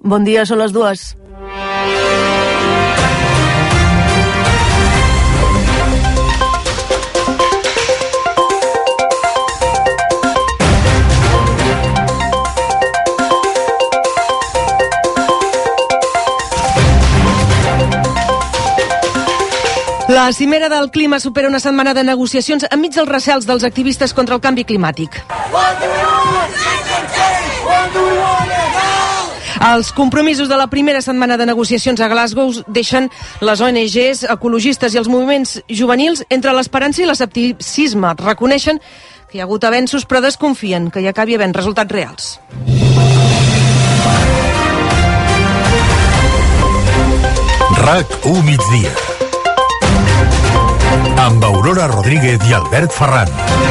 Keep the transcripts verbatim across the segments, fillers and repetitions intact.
Bon dia, són les dues. La cimera del clima supera una setmana de negociacions enmig dels recels dels activistes contra el canvi climàtic. Els compromisos de la primera setmana de negociacions a Glasgow deixen les O N Ges ecologistes i els moviments juvenils entre l'esperança i l'escepticisme. Reconeixen que hi ha hagut avenços, però desconfien que hi acabi havent resultats reals. RAC u migdia amb Aurora Rodríguez i Albert Ferran.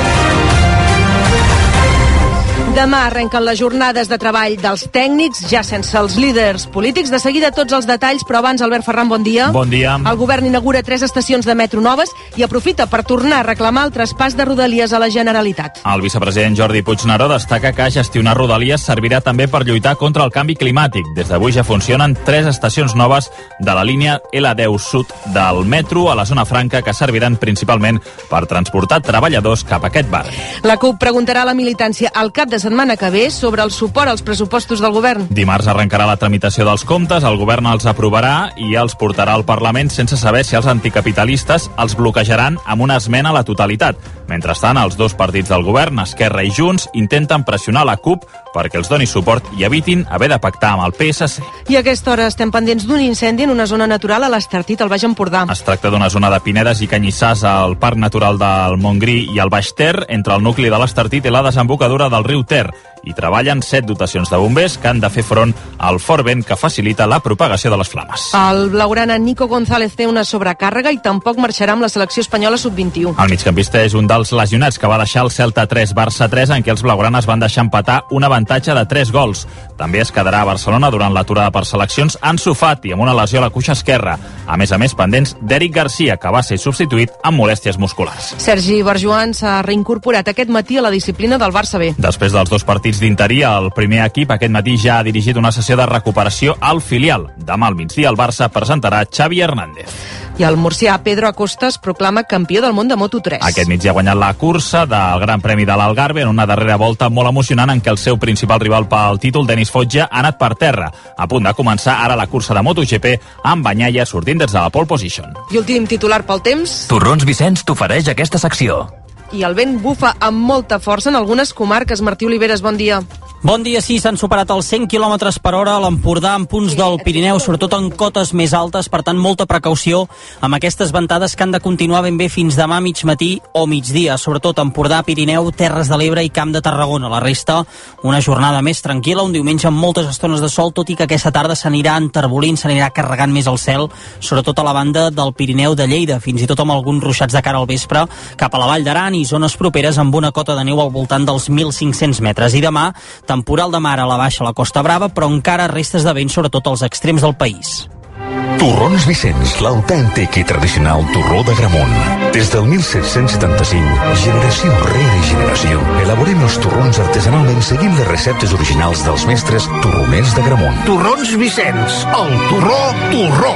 Demà arrenquen les jornades de treball dels tècnics, ja sense els líders polítics. De seguida tots els detalls, però abans, Albert Ferran, bon dia. Bon dia. El govern inaugura tres estacions de metro noves i aprofita per tornar a reclamar el traspàs de Rodalies a la Generalitat. El vicepresident Jordi Puigneró destaca que gestionar Rodalies servirà també per lluitar contra el canvi climàtic. Des d'avui ja funcionen tres estacions noves de la línia L deu Sud del metro a la zona franca, que serviran principalment per transportar treballadors cap a aquest barri. La CUP preguntarà a la militància al cap de setmana que ve sobre el suport als pressupostos del govern. Dimarts arrencarà la tramitació dels comptes, el govern els aprovarà i els portarà al Parlament sense saber si els anticapitalistes els bloquejaran amb una esmena a la totalitat. Mentrestant, els dos partits del govern, Esquerra i Junts, intenten pressionar la CUP perquè els doni suport i evitin haver de pactar amb el P S C. I a aquesta hora estem pendents d'un incendi en una zona natural a l'Estartit, al Baix Empordà. Es tracta d'una zona de pinedes i canyissars al Parc Natural del Montgrí i el Baix Ter, entre el nucli de l'Estartit i la desembocadura del riu Ter. Hi treballen set dotacions de bombers que han de fer front al fort vent que facilita la propagació de les flames. El blaugrana Nico González té una sobrecàrrega i tampoc marxarà amb la selecció espanyola sub vint-i-u. El migcampista és un dels lesionats que va deixar el Celta tres Barça tres, en què els blaugranes van deixar empatar un avantatge de tres gols. També es quedarà a Barcelona durant l'aturada per seleccions Ansu Fati, amb una lesió a la cuixa esquerra. A més a més, pendents d'Eric Garcia, que va ser substituït amb molèsties musculars. Sergi Barjuan s'ha reincorporat aquest matí a la disciplina del Barça B. Després dels dos partits d'interí, el primer equip aquest matí ja ha dirigit una sessió de recuperació al filial. Demà al migdia el Barça presentarà Xavi Hernández. I el murcià Pedro Acosta es proclama campió del món de Moto tres. Aquest migdia ha guanyat la cursa del Gran Premi de l'Algarve en una darrera volta molt emocionant en què el seu principal rival pel títol, Denis Foggia, ha anat per terra. A punt de començar ara la cursa de MotoGP amb Bagnaia sortint des de la pole position. I últim titular pel temps. Torrons Vicenç t'ofereix aquesta secció. I el vent bufa amb molta força en algunes comarques. Martí Oliveres, bon dia. Bon dia, sí, s'han superat els cent quilòmetres per hora a l'Empordà en punts del Pirineu, sobretot en cotes més altes, per tant, molta precaució amb aquestes ventades que han de continuar ben bé fins demà a mig matí o migdia, sobretot Empordà, Pirineu, Terres de l'Ebre i Camp de Tarragona. La resta, una jornada més tranquil·la, un diumenge amb moltes estones de sol, tot i que aquesta tarda s'anirà enterbolint, s'anirà carregant més el cel, sobretot a la banda del Pirineu de Lleida, fins i tot amb alguns ruixats de cara al vespre, cap a la Vall d'Aran i zones properes amb una cota de neu al voltant dels mil cinc-cents metres. I demà, temporal de mar a la baixa a la Costa Brava, però encara restes de vent sobretot als extrems del país. Torrons Vicenç, l'autèntic i tradicional torró d'Agramunt. Des del disset setanta-cinc, generació rere generació, elaborem els torrons artesanalment seguint les receptes originals dels mestres torroners d'Agramunt. Torrons Vicenç, el torró, torró.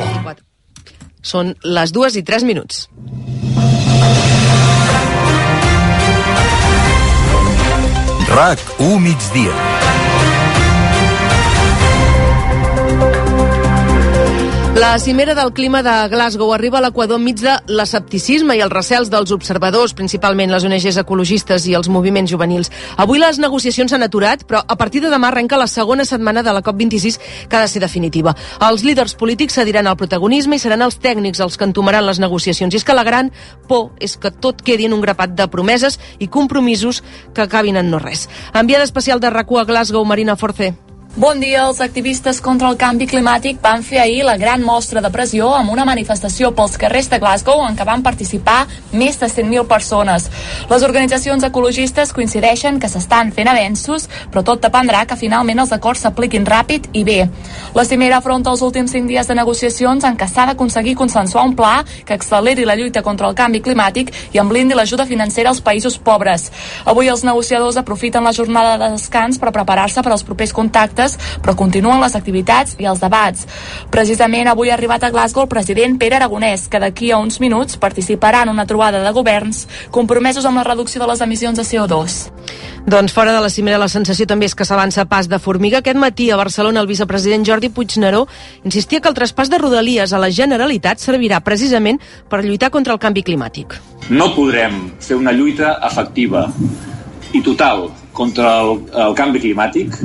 Són les dues i tres minuts. RAC u migdia. La cimera del clima de Glasgow arriba a l'equador enmig de l'escepticisme i els recels dels observadors, principalment les O N Ges ecologistes i els moviments juvenils. Avui les negociacions s'han aturat, però a partir de demà arrenca la segona setmana de la COP vint-i-sis, que ha de ser definitiva. Els líders polítics cediran al protagonisme i seran els tècnics els que entomaran les negociacions. I és que la gran por és que tot quedi en un grapat de promeses i compromisos que acabin en no res. Enviada especial de RAC u a Glasgow, Marina Force. Bon dia. Els activistes contra el canvi climàtic van fer ahir la gran mostra de pressió amb una manifestació pels carrers de Glasgow en què van participar més de cent mil persones. Les organitzacions ecologistes coincideixen que s'estan fent avenços, però tot dependrà que finalment els acords s'apliquin ràpid i bé. La cimera afronta els últims cinc dies de negociacions en què s'ha d'aconseguir consensuar un pla que acceleri la lluita contra el canvi climàtic i en blindi l'ajuda financera als països pobres. Avui els negociadors aprofiten la jornada de descans per preparar-se per als propers contactes activistes, però continuen les activitats i els debats. Precisament avui ha arribat a Glasgow el president Pere Aragonès, que d'aquí a uns minuts participarà en una trobada de governs compromesos amb la reducció de les emissions de C O dos. Doncs fora de la cimera la sensació també és que s'avança a pas de formiga. Aquest matí a Barcelona el vicepresident Jordi Puigneró insistia que el traspàs de Rodalies a la Generalitat servirà precisament per lluitar contra el canvi climàtic. No podrem fer una lluita efectiva i total contra el, el canvi climàtic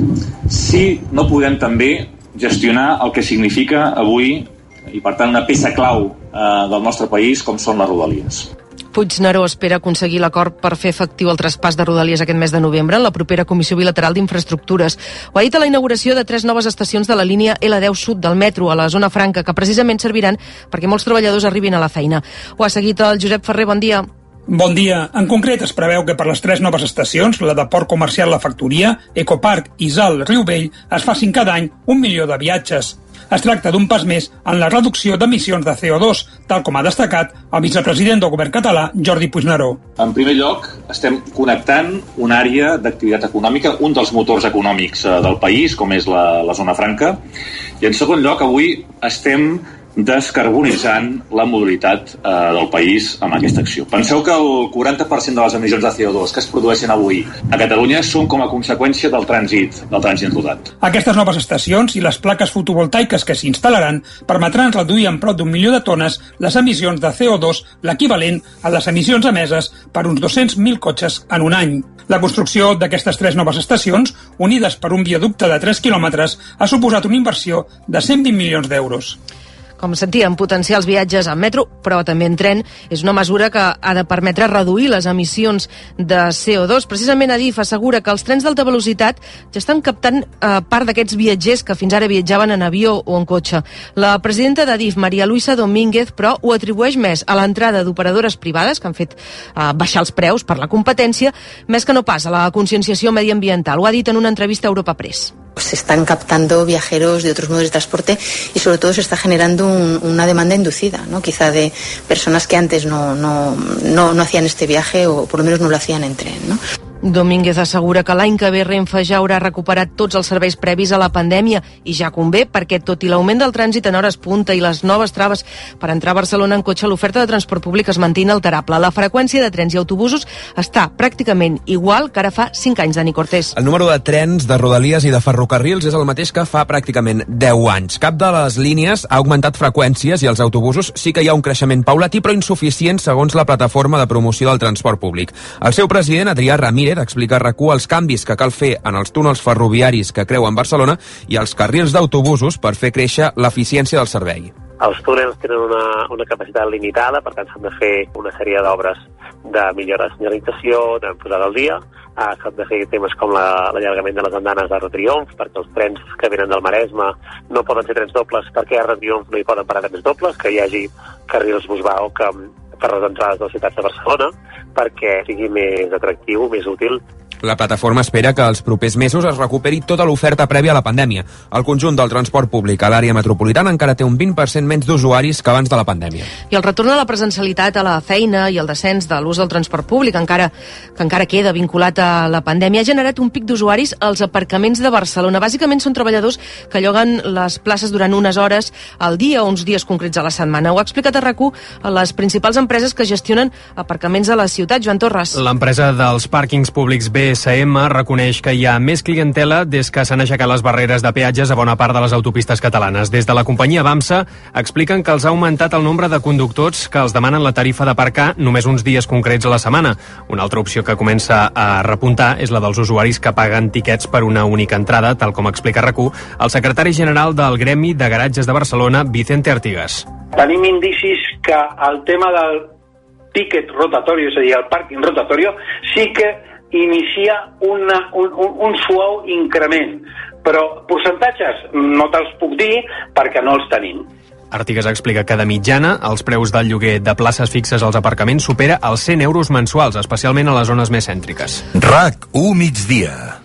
si no podem també gestionar el que significa avui i per tant una peça clau eh, del nostre país com són les Rodalies. Puigneró espera aconseguir l'acord per fer efectiu el traspàs de Rodalies aquest mes de novembre en la propera Comissió Bilateral d'Infraestructures. Ho ha dit a la inauguració de tres noves estacions de la línia L deu Sud del metro a la zona franca, que precisament serviran perquè molts treballadors arribin a la feina. Ho ha seguit el Josep Ferrer, bon dia. Bon dia. En concret, es preveu que per les tres noves estacions, la de Port Comercial La Factoria, Ecoparc i Sal Riubell, es facin cada any un milió de viatges. Es tracta d'un pas més en la reducció d'emissions de C O dos, tal com ha destacat el vicepresident del govern català, Jordi Puigneró. En primer lloc, estem connectant una àrea d'activitat econòmica, un dels motors econòmics del país, com és la, la zona franca, i en segon lloc, avui estem descarbonitzant la mobilitat eh, del país amb aquesta acció. Penseu que el quaranta per cent de les emissions de C O dos que es produeixen avui a Catalunya són com a conseqüència del trànsit, del trànsit rodat. Aquestes noves estacions i les plaques fotovoltaiques que s'instal·laran permetran reduir en prop d'un milió de tones les emissions de C O dos, l'equivalent a les emissions emeses per uns dos-cents mil cotxes en un any. La construcció d'aquestes tres noves estacions, unides per un viaducte de tres quilòmetres, ha suposat una inversió de cent vint milions d'euros. Com sentíem, potenciar els viatges en metro, però també en tren, és una mesura que ha de permetre reduir les emissions de C O dos. Precisament Adif assegura que els trens d'alta velocitat ja estan captant eh, part d'aquests viatgers que fins ara viatjaven en avió o en cotxe. La presidenta d'Adif, Maria Luisa Domínguez, però ho atribueix més a l'entrada d'operadores privades que han fet eh, baixar els preus per la competència, més que no pas a la conscienciació mediambiental. Ho ha dit en una entrevista a Europa Press. Se están captando viajeros de otros modos de transporte y sobre todo se está generando un, una demanda inducida, ¿no? Quizá de personas que antes no, no, no, no hacían este viaje o por lo menos no lo hacían en tren, ¿no? Domínguez assegura que l'any que ve Renfe ja haurà recuperat tots els serveis previs a la pandèmia i ja convé perquè tot i l'augment del trànsit en hores punta i les noves traves per entrar a Barcelona en cotxe, l'oferta de transport públic es manté inalterable. La freqüència de trens i autobusos està pràcticament igual que ara fa cinc anys, Dani Cortés. El número de trens, de rodalies i de ferrocarrils és el mateix que fa pràcticament deu anys. Cap de les línies ha augmentat freqüències i els autobusos sí que hi ha un creixement paulatí però insuficient segons la plataforma de promoció del transport públic. El seu president, Adrià Ramírez, explica a RAC u els canvis que cal fer en els túnels ferroviaris que creuen Barcelona i els carrils d'autobusos per fer créixer l'eficiència del servei. Els túnels tenen una, una capacitat limitada, per tant s'han de fer una sèrie d'obres de millora de senyalització, de posada al dia, ah, s'han de fer temes com l'allargament de les andanes d'Arc de Triomf, perquè els trens que venen del Maresme no poden ser trens dobles, perquè a Arc de Triomf no hi poden parar trens dobles, que hi hagi carrils Busbao que per les entrades de les ciutats de Barcelona, perquè sigui més atractiu, més útil. La plataforma espera que els propers mesos es recuperi tota l'oferta prèvia a la pandèmia. El conjunt del transport públic a l'àrea metropolitana encara té un vint per cent menys d'usuaris que abans de la pandèmia. I el retorn a la presencialitat a la feina i el descens de l'ús del transport públic, encara que encara queda vinculat a la pandèmia, ha generat un pic d'usuaris als aparcaments de Barcelona. Bàsicament són treballadors que lloguen les places durant unes hores al dia o uns dies concrets a la setmana. Ho ha explicat a RAC u a les principals empreses que gestionen aparcaments a la ciutat. Joan Torres. L'empresa dels pàrquings públics B S M reconeix que hi ha més clientela des que s'han aixecat les barreres de peatges a bona part de les autopistes catalanes. Des de la companyia BAMSA expliquen que els ha augmentat el nombre de conductors que els demanen la tarifa d'aparcar només uns dies concrets a la setmana. Una altra opció que comença a repuntar és la dels usuaris que paguen tiquets per una única entrada, tal com explica RAC u el secretari general del Gremi de Garatges de Barcelona, Vicente Artigas. Tenim indicis que el tema del tiquet rotatori, és a dir, el pàrquing rotatori, sí que inicia una, un, un, un suau increment, però percentatges no te'ls puc dir perquè no els tenim. Artigas explica que de mitjana els preus del lloguer de places fixes als aparcaments supera els cent euros mensuals, especialment a les zones més cèntriques. RAC u migdia.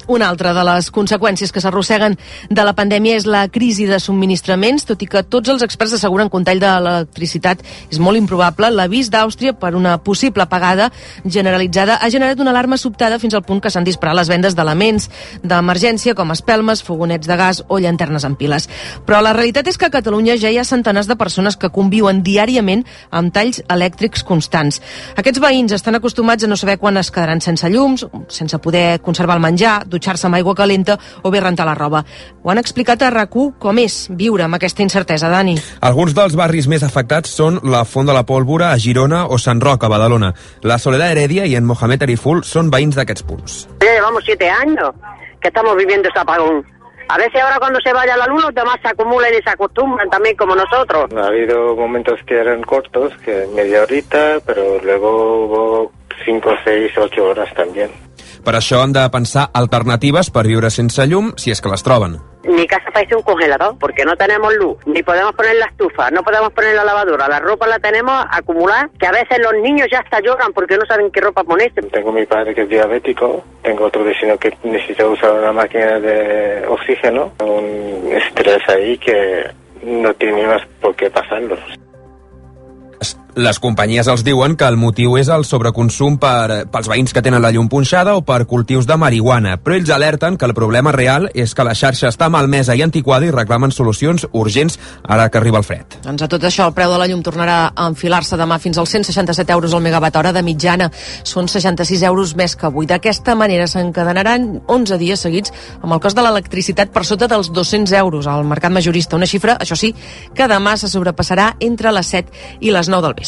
Una altra de les conseqüències que s'arrosseguen de la pandèmia és la crisi de subministraments, tot i que tots els experts asseguren que un tall de l'electricitat és molt improbable. L'avís d'Àustria per una possible apagada generalitzada ha generat una alarma sobtada fins al punt que s'han disparat les vendes d'elements d'emergència com espelmes, fogonets de gas o llanternes amb piles. Però la realitat és que a Catalunya ja hi ha centenars de persones que conviuen diàriament amb talls elèctrics constants. Aquests veïns estan acostumats a no saber quan es quedaran sense llums, sense poder conservar el menjar, dutxar-se amb aigua calenta o bé rentar la roba. Ho han explicat a RAC u com és viure amb aquesta incertesa, Dani. Alguns dels barris més afectats són la Font de la Pólvora a Girona o Sant Roc a Badalona. La Soledad Heredia i en Mohamed Ariful són veïns d'aquests punts. Llevamos siete años que estamos viviendo ese apagón. A veces ahora cuando se vaya la luz los demás se acumulan y se acostumbran también como nosotros. Ha habido momentos que eran cortos, que media horita, pero luego hubo cinco, seis, ocho horas también. Per això han de pensar alternatives per viure sense llum, si és que les troben. Mi casa parece un congelador, porque no tenemos luz, ni podemos poner la estufa, no podemos poner la lavadora, la ropa la tenemos acumulada, que a veces los niños ya hasta lloran porque no saben qué ropa ponerse. Tengo mi padre que es diabético, tengo otro vecino que necesita usar una máquina de oxígeno, un estrés ahí que no tiene más por qué pasarlo. Les companyies els diuen que el motiu és el sobreconsum per, pels veïns que tenen la llum punxada o per cultius de marihuana, però ells alerten que el problema real és que la xarxa està malmesa i antiquada i reclamen solucions urgents ara que arriba el fred. Doncs a tot això el preu de la llum tornarà a enfilar-se demà fins als cent seixanta-set euros al megawatt hora de mitjana. Són seixanta-sis euros més que avui. D'aquesta manera s'encadenaran onze dies seguits amb el cost de l'electricitat per sota dels dos-cents euros al mercat majorista. Una xifra, això sí, que demà se sobrepassarà entre les set i les nou del vespre.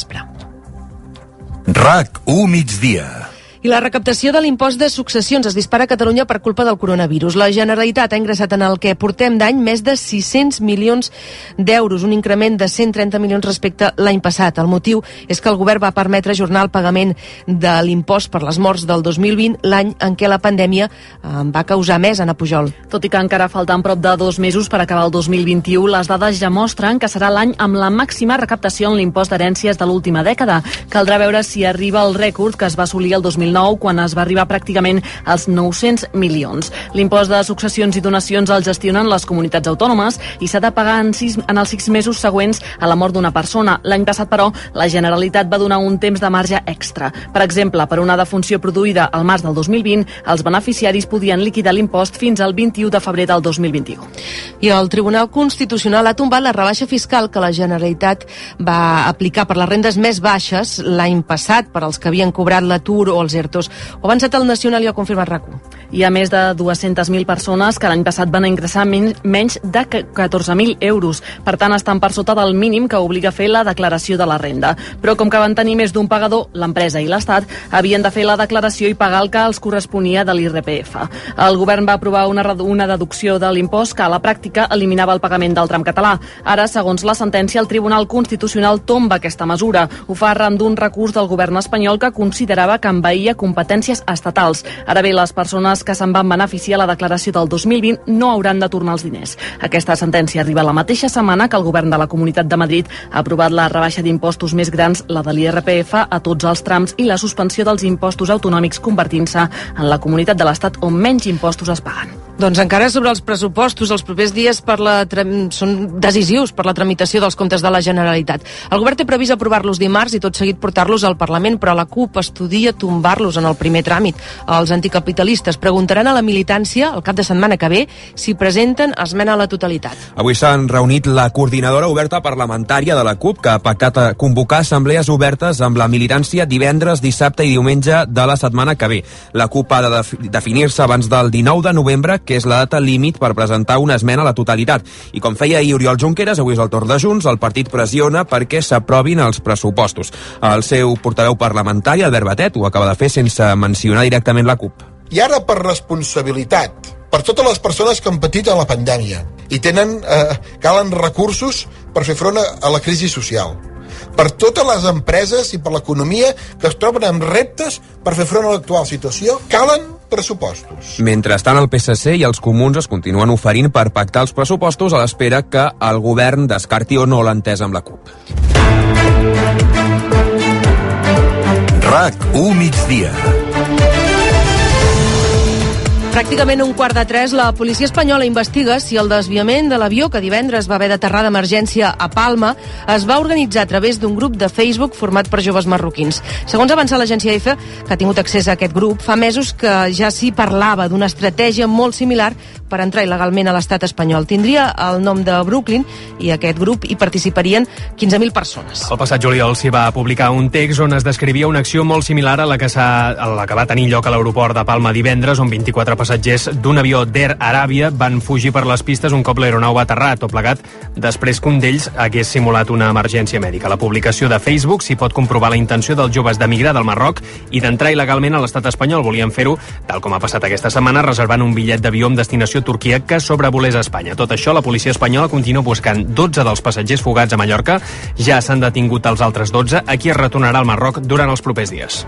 RAC u migdia. I la recaptació de l'impost de successions es dispara a Catalunya per culpa del coronavirus. La Generalitat ha ingressat en el que portem d'any més de sis-cents milions d'euros, un increment de cent trenta milions respecte l'any passat. El motiu és que el govern va permetre ajornar el pagament de l'impost per les morts del dos mil vint, l'any en què la pandèmia en va causar més, Anna Pujol. Tot i que encara falten prop de dos mesos per acabar el dos mil vint-i-u, les dades ja mostren que serà l'any amb la màxima recaptació en l'impost d'herències de l'última dècada. Caldrà veure si arriba el rècord que es va assolir el dos mil nou, quan es va arribar pràcticament als nou-cents milions. L'impost de successions i donacions el gestionen les comunitats autònomes i s'ha de pagar en, sis, en els sis mesos següents a la mort d'una persona. L'any passat, però, la Generalitat va donar un temps de marge extra. Per exemple, per una defunció produïda al març del dos mil vint, els beneficiaris podien liquidar l'impost fins al vint-i-u de febrer del dos mil vint-i-u. I el Tribunal Constitucional ha tombat la rebaixa fiscal que la Generalitat va aplicar per les rendes més baixes l'any passat per als que havien cobrat l'atur o els ERTOs. Ho ha avançat el Nacional i ho ha confirmat RAC u. Hi ha més de dues-centes mil persones que l'any passat van ingressar men menys de catorze mil euros. Per tant, estan per sota del mínim que obliga a fer la declaració de la renda. Però com que van tenir més d'un pagador, l'empresa i l'Estat havien de fer la declaració i pagar el que els corresponia de l'I R P F. El govern va aprovar una, una deducció de l'impost que a la pràctica eliminava el pagament del tram català. Ara, segons la sentència, el Tribunal Constitucional tomba aquesta mesura. Ho fa arran d'un recurs del govern espanyol que considerava que envaïa competències estatals. Ara bé, les persones que se'n van beneficiar a la declaració del dos mil vint no hauran de tornar els diners. Aquesta sentència arriba la mateixa setmana que el govern de la Comunitat de Madrid ha aprovat la rebaixa d'impostos més grans, la de l'I R P F, a tots els trams i la suspensió dels impostos autonòmics, convertint-se en la comunitat de l'Estat on menys impostos es paguen. Doncs encara sobre els pressupostos, els propers dies per la són decisius per la tramitació dels comptes de la Generalitat. El govern té previst aprovar-los dimarts i tot seguit portar-los al Parlament, però la CUP estudia tombar-los en el primer tràmit. Els anticapitalistes preguntaran a la militància el cap de setmana que ve si presenten esmena a la totalitat. Avui s'han reunit la coordinadora oberta parlamentària de la CUP, que ha pactat a convocar assemblees obertes amb la militància divendres, dissabte i diumenge de la setmana que ve. La CUP ha de definir-se abans del dinou de novembre, que és la data límit per presentar una esmena a la totalitat. I com feia ahir Oriol Junqueras, avui és el torn de Junts, el partit pressiona perquè s'aprovin els pressupostos. El seu portaveu parlamentari, Albert Batet, ho acaba de fer sense mencionar directament la CUP. I ara, per responsabilitat, per totes les persones que han patit a la pandèmia i tenen, eh, calen recursos per fer front a la crisi social, per totes les empreses i per l'economia que es troben amb reptes per fer front a l'actual situació, calen pressupostos. Mentrestant, el P S C i els comuns es continuen oferint per pactar els pressupostos a l'espera que el govern descarti o no l'entesa amb la CUP. RAC u migdia. Pràcticament un quart de tres, la policia espanyola investiga si el desviament de l'avió que divendres va haver d'aterrar d'emergència a Palma es va organitzar a través d'un grup de Facebook format per joves marroquins. Segons ha avançat l'agència EFE, que ha tingut accés a aquest grup, fa mesos que ja s'hi parlava d'una estratègia molt similar per entrar il·legalment a l'estat espanyol. Tindria el nom de Brooklyn i aquest grup hi participarien quinze mil persones. El passat juliol s'hi va publicar un text on es descrivia una acció molt similar a la que, a la que va tenir lloc a l'aeroport de Palma divendres, on vint-i-quatre passatgers d'un avió d'Air Aràbia van fugir per les pistes un cop l'aeronau va aterrar, tot plegat després que un d'ells hagués simulat una emergència mèdica. La publicació de Facebook s'hi pot comprovar la intenció dels joves d'emigrar del Marroc i d'entrar il·legalment a l'estat espanyol. Volien fer-ho, tal com ha passat aquesta setmana, reservant un bitllet d'avió amb destinació a Turquia que sobrevolés a Espanya. Tot això, la policia espanyola continua buscant dotze dels passatgers fugats a Mallorca. Ja s'han detingut els altres dotze, a qui es retornarà al Marroc durant els propers dies.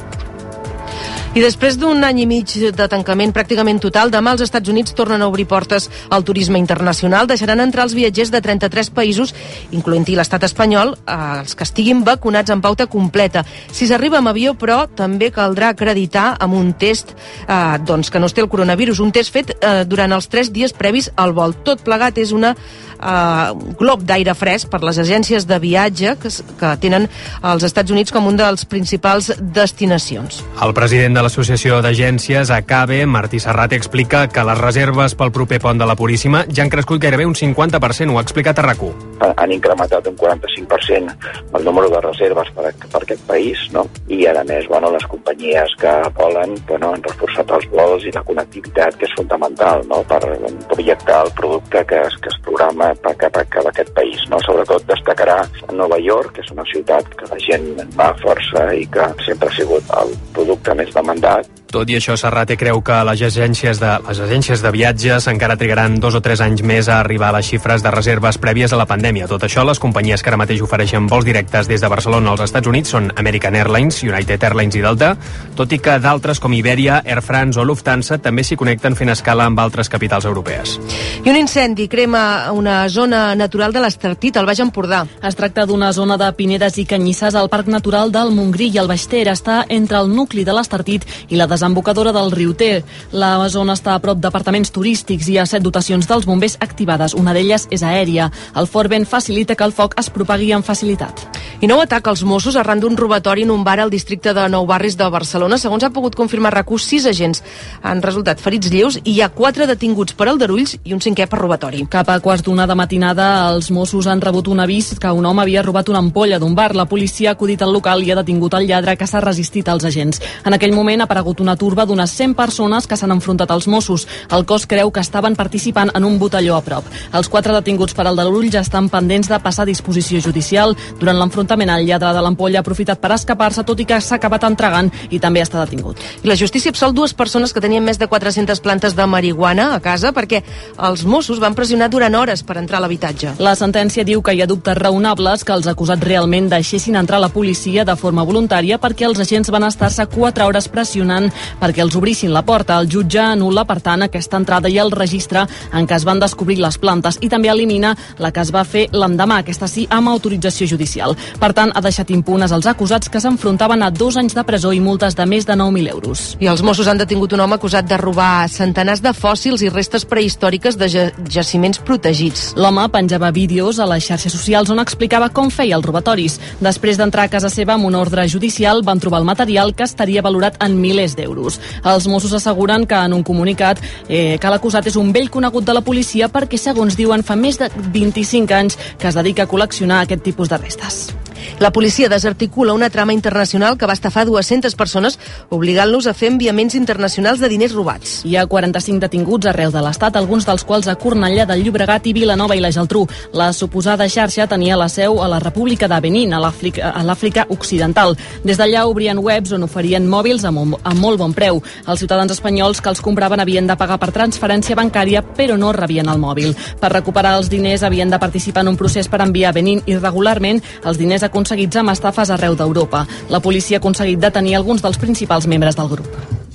I després d'un any i mig de tancament pràcticament total, demà els Estats Units tornen a obrir portes al turisme internacional. Deixaran entrar els viatgers de trenta-tres països, incloent-hi l'estat espanyol, els que estiguin vacunats en pauta completa. Si s'arriba amb avió, però, també caldrà acreditar amb un test eh, doncs, que no es té el coronavirus, un test fet eh, durant els tres dies previs al vol. Tot plegat és una Uh, glob d'aire fresc per les agències de viatge que, que tenen els Estats Units com un dels principals destinacions. El president de l'Associació d'Agències, ACABE, Martí Serrat, explica que les reserves pel proper pont de la Puríssima ja han crescut gairebé un cinquanta per cent, ho ha explicat a RAC u. Han incrementat un quaranta-cinc per cent el número de reserves per, per aquest país, no? I a més, bueno, les companyies que volen, bueno, han reforçat els vols i la connectivitat, que és fundamental, no?, per projectar el producte que es, que es programa cap a, cap a aquest país, no? Sobretot destacarà Nova York, que és una ciutat que la gent va força i que sempre ha sigut el producte més demandat. Tot i això, Serrate creu que les agències de, les agències de viatges encara trigaran dos o tres anys més a arribar a les xifres de reserves prèvies a la pandèmia. Tot això, les companyies que ara mateix ofereixen vols directes des de Barcelona als Estats Units són American Airlines, United Airlines i Delta, tot i que d'altres com Iberia, Air France o Lufthansa també s'hi connecten fent escala amb altres capitals europees. I un incendi crema una zona natural de l'Estartit, al Baix Empordà. Es tracta d'una zona de pinedes i canyissars al Parc Natural del Montgrí i el Baix Ter. Està entre el nucli de l'Estartit i la desembocadora del riu Ter. La zona està a prop d'apartaments turístics i hi ha set dotacions dels bombers activades. Una d'elles és aèria. El fort vent facilita que el foc es propagui amb facilitat. I nou atac als Mossos arran d'un robatori en un bar al districte de Nou Barris de Barcelona. Segons ha pogut confirmar RAC u, sis agents han resultat ferits lleus i hi ha quatre detinguts per aldarulls i un cinquè per robatori. Cap a quarts d'una de matinada, els Mossos han rebut un avís que un home havia robat una ampolla d'un bar. La policia ha acudit al local i ha detingut el lladre, que s'ha resistit als agents. En aquell moment ha aparegut una turba d'unes cent persones que s'han enfrontat als Mossos. El cos creu que estaven participant en un botelló a prop. Els quatre detinguts per aldarulls ja estan pendents de passar a disposició judicial. Durant l'enfrontament, el lladre de l'ampolla ha aprofitat per escapar-se, tot i que s'ha acabat entregant i també està detingut. I la justícia absol dues persones que tenien més de quatre-centes plantes de marihuana a casa perquè els Mossos van pressionar durant hores per entrar a l'habitatge. La sentència diu que hi ha dubtes raonables que els acusats realment deixessin entrar la policia de forma voluntària perquè els agents van estar-se quatre hores pressionant perquè els obrissin la porta. El jutge anul·la, per tant, aquesta entrada i el registre en què es van descobrir les plantes i també elimina la que es va fer l'endemà, aquesta sí, amb autorització judicial. Per tant, ha deixat impunes els acusats que s'enfrontaven a dos anys de presó i multes de més de nou mil euros. I els Mossos han detingut un home acusat de robar centenars de fòssils i restes prehistòriques de jaciments protegits. L'home penjava vídeos a les xarxes socials on explicava com feia els robatoris. Després d'entrar a casa seva amb una ordre judicial, van trobar el material que estaria valorat en milers d'euros. Els Mossos asseguren que en un comunicat eh, que l'acusat és un vell conegut de la policia perquè, segons diuen, fa més de vint-i-cinc anys que es dedica a col·leccionar aquest tipus de restes. La policia desarticula una trama internacional que va estafar dues-centes persones, obligant-los a fer enviaments internacionals de diners robats. Hi ha quaranta-cinc detinguts arreu de l'Estat, alguns dels quals a Cornellà del Llobregat i Vilanova i la Geltrú. La suposada xarxa tenia la seu a la República de Benín, a l'Àfrica Occidental. Des d'allà obrien webs on oferien mòbils a, mo a molt bon preu. Els ciutadans espanyols que els compraven havien de pagar per transferència bancària, però no rebien el mòbil. Per recuperar els diners havien de participar en un procés per enviar a Benín irregularment els diners aconseguits amb estafes arreu d'Europa. La policia ha aconseguit detenir alguns dels principals membres del grup.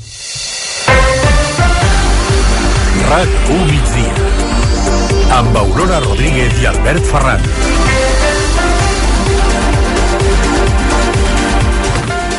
RAC u migdia amb Aurora Rodríguez i Albert Ferran.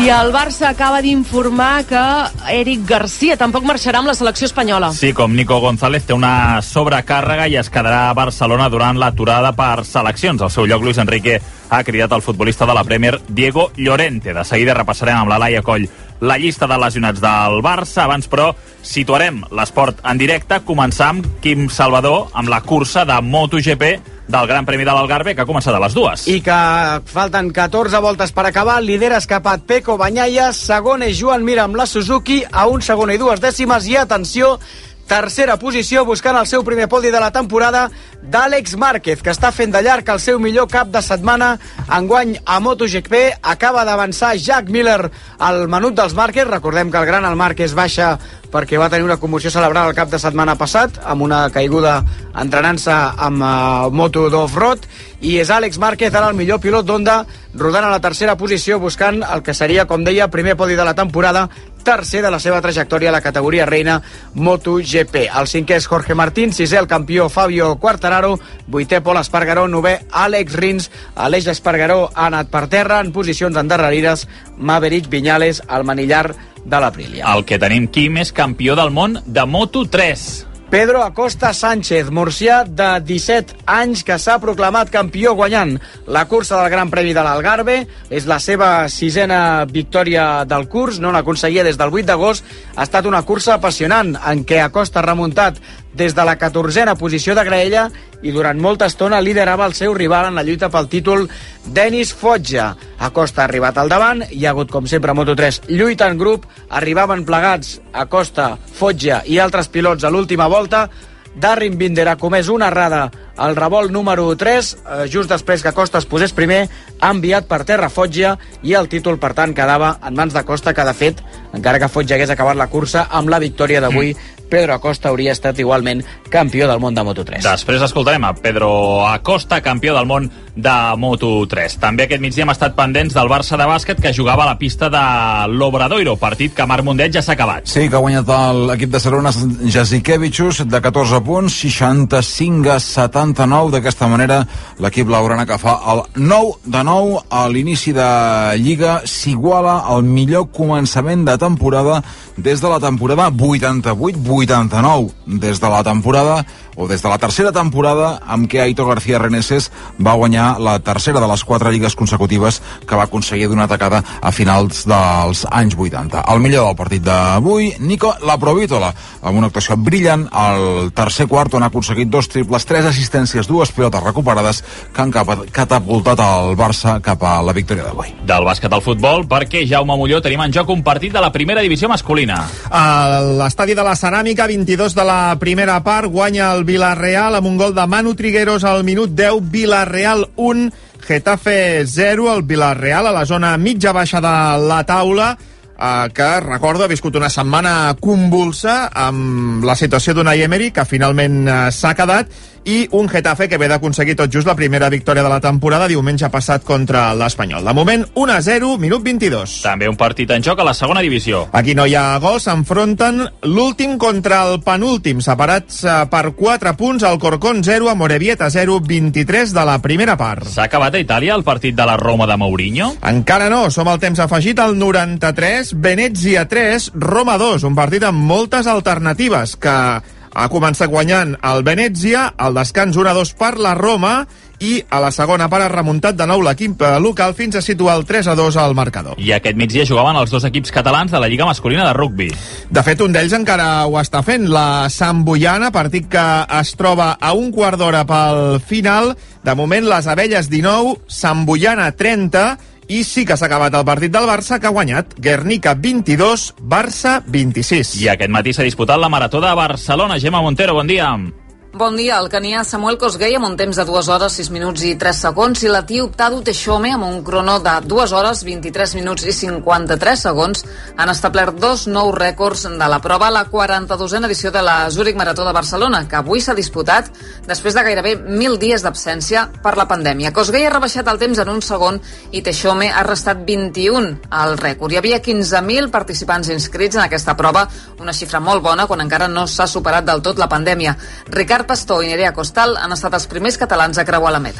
I el Barça acaba d'informar que Eric Garcia tampoc marxarà amb la selecció espanyola. Sí, com Nico González té una sobrecàrrega i es quedarà a Barcelona durant l'aturada per seleccions. Al seu lloc, Luis Enrique ha cridat el futbolista de la Premier, Diego Llorente. De seguida repassarem amb la Laia Coll la llista de lesionats del Barça. Abans, però, situarem l'esport en directe. Començar amb Quim Salvador, amb la cursa de MotoGP del Gran Premi de l'Algarve, que ha començat a les dues. I que falten catorze voltes per acabar. Lidera escapat Pecco Bagnaia, segon és Joan Mir amb la Suzuki, a un segon i dues dècimes, i atenció, tercera posició, buscant el seu primer podi de la temporada, d'Àlex Márquez, que està fent de llarg el seu millor cap de setmana enguany a MotoGP. Acaba d'avançar Jack Miller al menut dels Márquez. Recordem que el gran el Márquez baixa perquè va tenir una commoció cerebral el cap de setmana passat, amb una caiguda entrenant-se amb uh, moto d'off-road, i és Àlex Márquez ara el millor pilot d'Honda, rodant a la tercera posició, buscant el que seria, com deia, primer podi de la temporada, tercer de la seva trajectòria a la categoria reina MotoGP. El cinquè és Jorge Martín, sisè el campió Fabio Quartararo, vuitè Pol Espargaró, novè Àlex Rins. Aleix Espargaró ha anat per terra en posicions endarrerides, Maverick Viñales al manillar de l'Aprilia. El que tenim, Quim, és campió del món de Moto tres. Pedro Acosta Sánchez, murcià de disset anys, que s'ha proclamat campió guanyant la cursa del Gran Premi de l'Algarve. És la seva sisena victòria del curs, no n'aconseguia des del vuit d'agost. Ha estat una cursa apassionant en què Acosta ha remuntat des de la catorzena posició de graella i durant molta estona liderava el seu rival en la lluita pel títol, Denis Foggia. Acosta ha arribat al davant, hi ha hagut, com sempre, a Moto tres, lluita en grup, arribaven plegats Acosta, Foggia i altres pilots a l'última volta. Darren Binder ha comès una errada al revolt número tres, eh, just després que Acosta es posés primer, ha enviat per terra Foggia i el títol, per tant, quedava en mans d'Acosta, que de fet, encara que Foggia hagués acabat la cursa amb la victòria d'avui, mm. Pedro Acosta hauria estat igualment campió del món de Moto tres. Després escoltarem a Pedro Acosta, campió del món de Moto tres. També aquest migdia hem estat pendents del Barça de bàsquet, que jugava a la pista de l'Obradoiro, partit que Marc Mundet ja s'ha acabat. Sí, que ha guanyat l'equip de Saronas Jasikevicius de catorze punts, seixanta-cinc a setanta-nou. D'aquesta manera l'equip blaugrana, que fa el nou de nou a l'inici de Lliga, s'iguala al millor començament de temporada des de la temporada vuitanta-vuit vuitanta-nou, des de la temporada o des de la tercera temporada amb què Aitor García Reneses va guanyar la tercera de les quatre lligues consecutives que va aconseguir d'una tacada a finals dels anys vuitanta. El millor del partit d'avui, Nico Laprovítola, amb una actuació brillant al tercer quart, on ha aconseguit dos triples, tres assistències, dues pilotes recuperades, que han catapultat el Barça cap a la victòria d'avui. Del bàsquet al futbol, perquè Jaume Molló tenim en joc un partit de la primera divisió masculina. A l'estadi de la Ceràmica, vint-i-dos de la primera part, guanya el Villarreal amb un gol de Manu Trigueros al minut deu. Villarreal un, Getafe zero. El Villarreal a la zona mitja baixa de la taula, eh, que, recordo, ha viscut una setmana convulsa amb la situació d'Unai Emery, que finalment eh, s'ha quedat, i un Getafe que ve d'aconseguir tot just la primera victòria de la temporada diumenge passat contra l'Espanyol. De moment, un a zero, minut vint-i-dos. També un partit en joc a la segona divisió. Aquí no hi ha gols, s'enfronten l'últim contra el penúltim, separats per quatre punts, el Corcón zero, a Morevieta zero, vint-i-tres de la primera part. S'ha acabat a Itàlia el partit de la Roma de Mourinho? Encara no, som al temps afegit al noranta-tres, Venezia tres, Roma dos, un partit amb moltes alternatives, que ha començat guanyant el Venezia, al descans un a dos per la Roma, i a la segona part ha remuntat de nou l'equip local fins a situar el tres a dos al marcador. I aquest migdia jugaven els dos equips catalans de la Lliga Masculina de Rugbi. De fet, un d'ells encara ho està fent, la Samboiana, partit que es troba a un quart d'hora pel final. De moment, les Abelles dinou, Samboiana trenta, i sí que s'ha acabat el partit del Barça, que ha guanyat Guernica vint-i-dos, Barça vint-i-sis. I aquest matí s'ha disputat la Marató de Barcelona. Gemma Montero, bon dia. Bon dia. El canià Samuel Kosgei amb un temps de dues hores, sis minuts i tres segons, i l'etíop Tadu Teixome amb un crono de dues hores, vint-i-tres minuts i cinquanta-tres segons han establert dos nous rècords de la prova a la quaranta-dosena edició de la Zurich Marató de Barcelona, que avui s'ha disputat després de gairebé mil dies d'absència per la pandèmia. Kosgei ha rebaixat el temps en un segon i Teixome ha restat vint-i-un al rècord. Hi havia quinze mil participants inscrits en aquesta prova, una xifra molt bona quan encara no s'ha superat del tot la pandèmia. Ricard Pastor i Nerea Costal han estat els primers catalans a creuar la meta.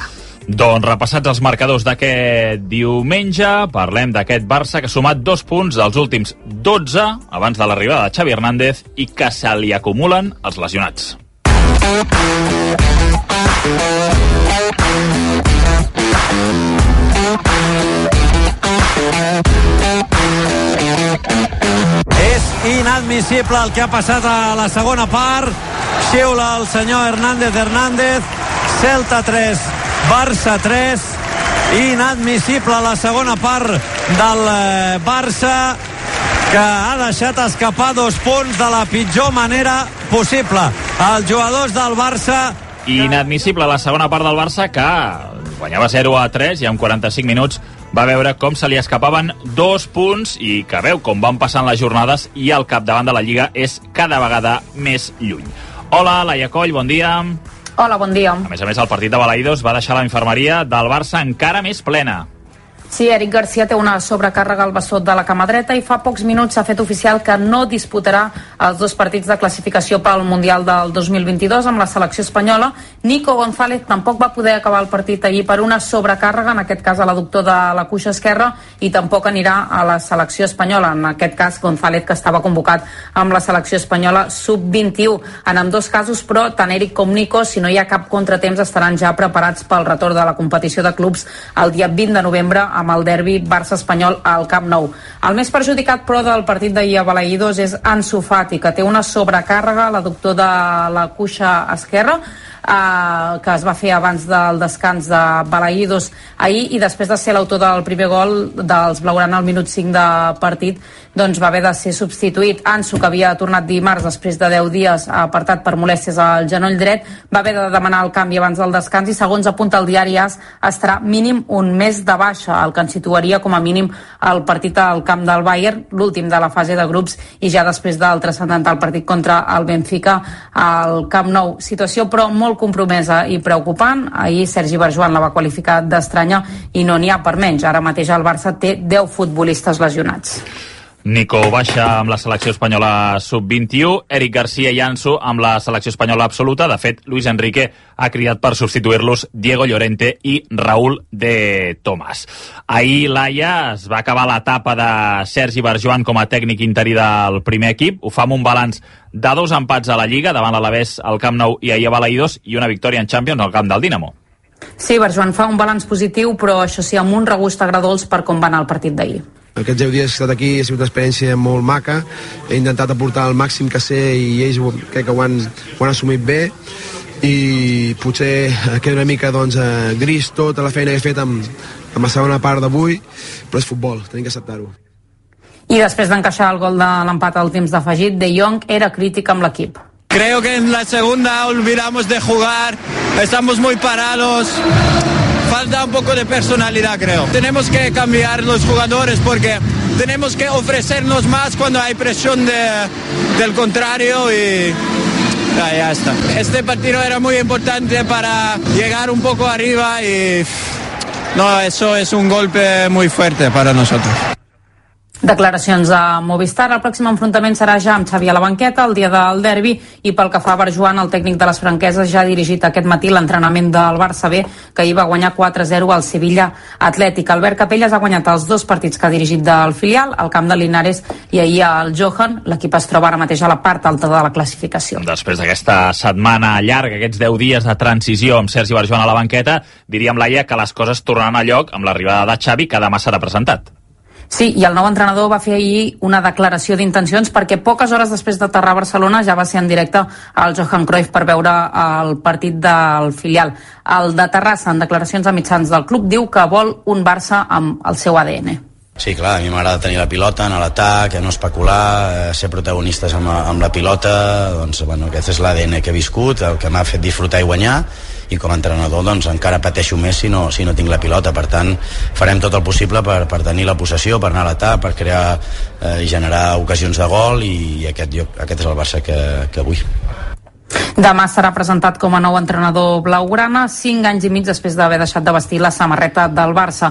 Doncs repassats els marcadors d'aquest diumenge, parlem d'aquest Barça que ha sumat dos punts dels últims dotze abans de l'arribada de Xavi Hernández i que se li acumulen els lesionats. És inadmissible el que ha passat a la segona part. Xiula el senyor Hernández Hernández. Celta tres, Barça tres. Inadmissible la segona part del Barça, que ha deixat escapar dos punts de la pitjor manera possible. Els jugadors del Barça... Inadmissible la segona part del Barça, que guanyava zero a tres i en quaranta-cinc minuts va veure com se li escapaven dos punts i que veu com van passant les jornades i el capdavant de la Lliga és cada vegada més lluny. Hola, Laia Coll, bon dia. Hola, bon dia. A més a més, el partit de Balaïdos va deixar la infermeria del Barça encara més plena. Sí, Eric Garcia té una sobrecàrrega al bessó de la cama dreta i fa pocs minuts s'ha fet oficial que no disputarà els dos partits de classificació pel Mundial del dos mil vint-i-dos amb la selecció espanyola. Nico González tampoc va poder acabar el partit ahir per una sobrecàrrega, en aquest cas a l'adductor de la cuixa esquerra, i tampoc anirà a la selecció espanyola. En aquest cas, González, que estava convocat amb la selecció espanyola sub vint-i-u. En ambdós casos, però, tant Eric com Nico, si no hi ha cap contratemps, estaran ja preparats pel retorn de la competició de clubs el dia vint de novembre amb el derbi Barça-Espanyol al Camp Nou. El més perjudicat, però, del partit d'ahir a Balaïdos és Ansu Fati, que té una sobrecàrrega a l'adductor de la cuixa esquerra, Uh, que es va fer abans del descans de Balaïdos ahir, i després de ser l'autor del primer gol dels blaugrana al minut cinc de partit, doncs va haver de ser substituït. Ansu, que havia tornat dimarts després de deu dies apartat per molèsties al genoll dret, va haver de demanar el canvi abans del descans i, segons apunta el diari A S, estarà mínim un mes de baixa, el que ens situaria com a mínim el partit al camp del Bayern, l'últim de la fase de grups, i ja després del transcendental partit contra el Benfica al Camp Nou. Situació, però, molt compromesa i preocupant. Ahir Sergi Barjuan la va qualificar d'estranya i no n'hi ha per menys. Ara mateix el Barça té deu futbolistes lesionats. Nico baixa amb la selecció espanyola sub vint-i-u, Eric Garcia i Ansu amb la selecció espanyola absoluta. De fet, Luis Enrique ha cridat per substituir-los Diego Llorente i Raúl de Tomàs. Ahir, Laia, es va acabar l'etapa de Sergi Barjuan com a tècnic interí del primer equip. Ho fa amb un balanç de dos empats a la Lliga, davant l'Alavés al Camp Nou i ahir a Balaïdos, i una victòria en Champions al camp del Dinamo. Sí, Barjuan fa un balanç positiu, però això sí, amb un regust agradolç per com va anar el partit d'ahir. Aquests deu dies que he estat aquí ha sigut una experiència molt maca. He intentat aportar el màxim que sé i ells crec que ho han, ho han assumit bé, i potser queda una mica doncs, gris tota la feina que he fet amb, amb la segona part d'avui, però és futbol, tenim que acceptar-ho. I després d'encaixar el gol de l'empat al temps d'afegit, De Jong era crític amb l'equip. Creo que en la segunda olvidamos de jugar, estamos muy parados. Falta un poco de personalidad, creo. Tenemos que cambiar los jugadores porque tenemos que ofrecernos más cuando hay presión de, del contrario y ya, ya está. Este partido era muy importante para llegar un poco arriba y no, eso es un golpe muy fuerte para nosotros. Declaracions a Movistar. El pròxim enfrontament serà ja amb Xavi a la banqueta el dia del derbi, i pel que fa a Barjuan, el tècnic de les franqueses ja ha dirigit aquest matí l'entrenament del Barça B, que ahir va guanyar quatre a zero al Sevilla Atlètic. Albert Capelles ha guanyat els dos partits que ha dirigit del filial, al camp de Linares i ahir al Johan. L'equip es troba ara mateix a la part alta de la classificació. Després d'aquesta setmana llarga, aquests deu dies de transició amb Sergi Barjuan a la banqueta, diríem, Laia, que les coses tornaran a lloc amb l'arribada de Xavi, que demà serà presentat. Sí, i el nou entrenador va fer ahir una declaració d'intencions perquè poques hores després d'aterrar a Barcelona ja va ser en directe al Johan Cruyff per veure el partit del filial. El de Terrassa, en declaracions a mitjans del club, diu que vol un Barça amb el seu A D N. Sí, clar, a mi m'agrada tenir la pilota, anar a l'atac, no especular, ser protagonistes amb, amb la pilota. Doncs, bueno, aquest és l'A D N que he viscut, el que m'ha fet disfrutar i guanyar, i com a entrenador doncs, encara pateixo més si no, si no tinc la pilota. Per tant, farem tot el possible per, per tenir la possessió, per anar a l'atac, per crear eh, i generar ocasions de gol, i aquest, jo, aquest és el Barça que, que vull. Demà serà presentat com a nou entrenador blaugrana, cinc anys i mig després d'haver deixat de vestir la samarreta del Barça.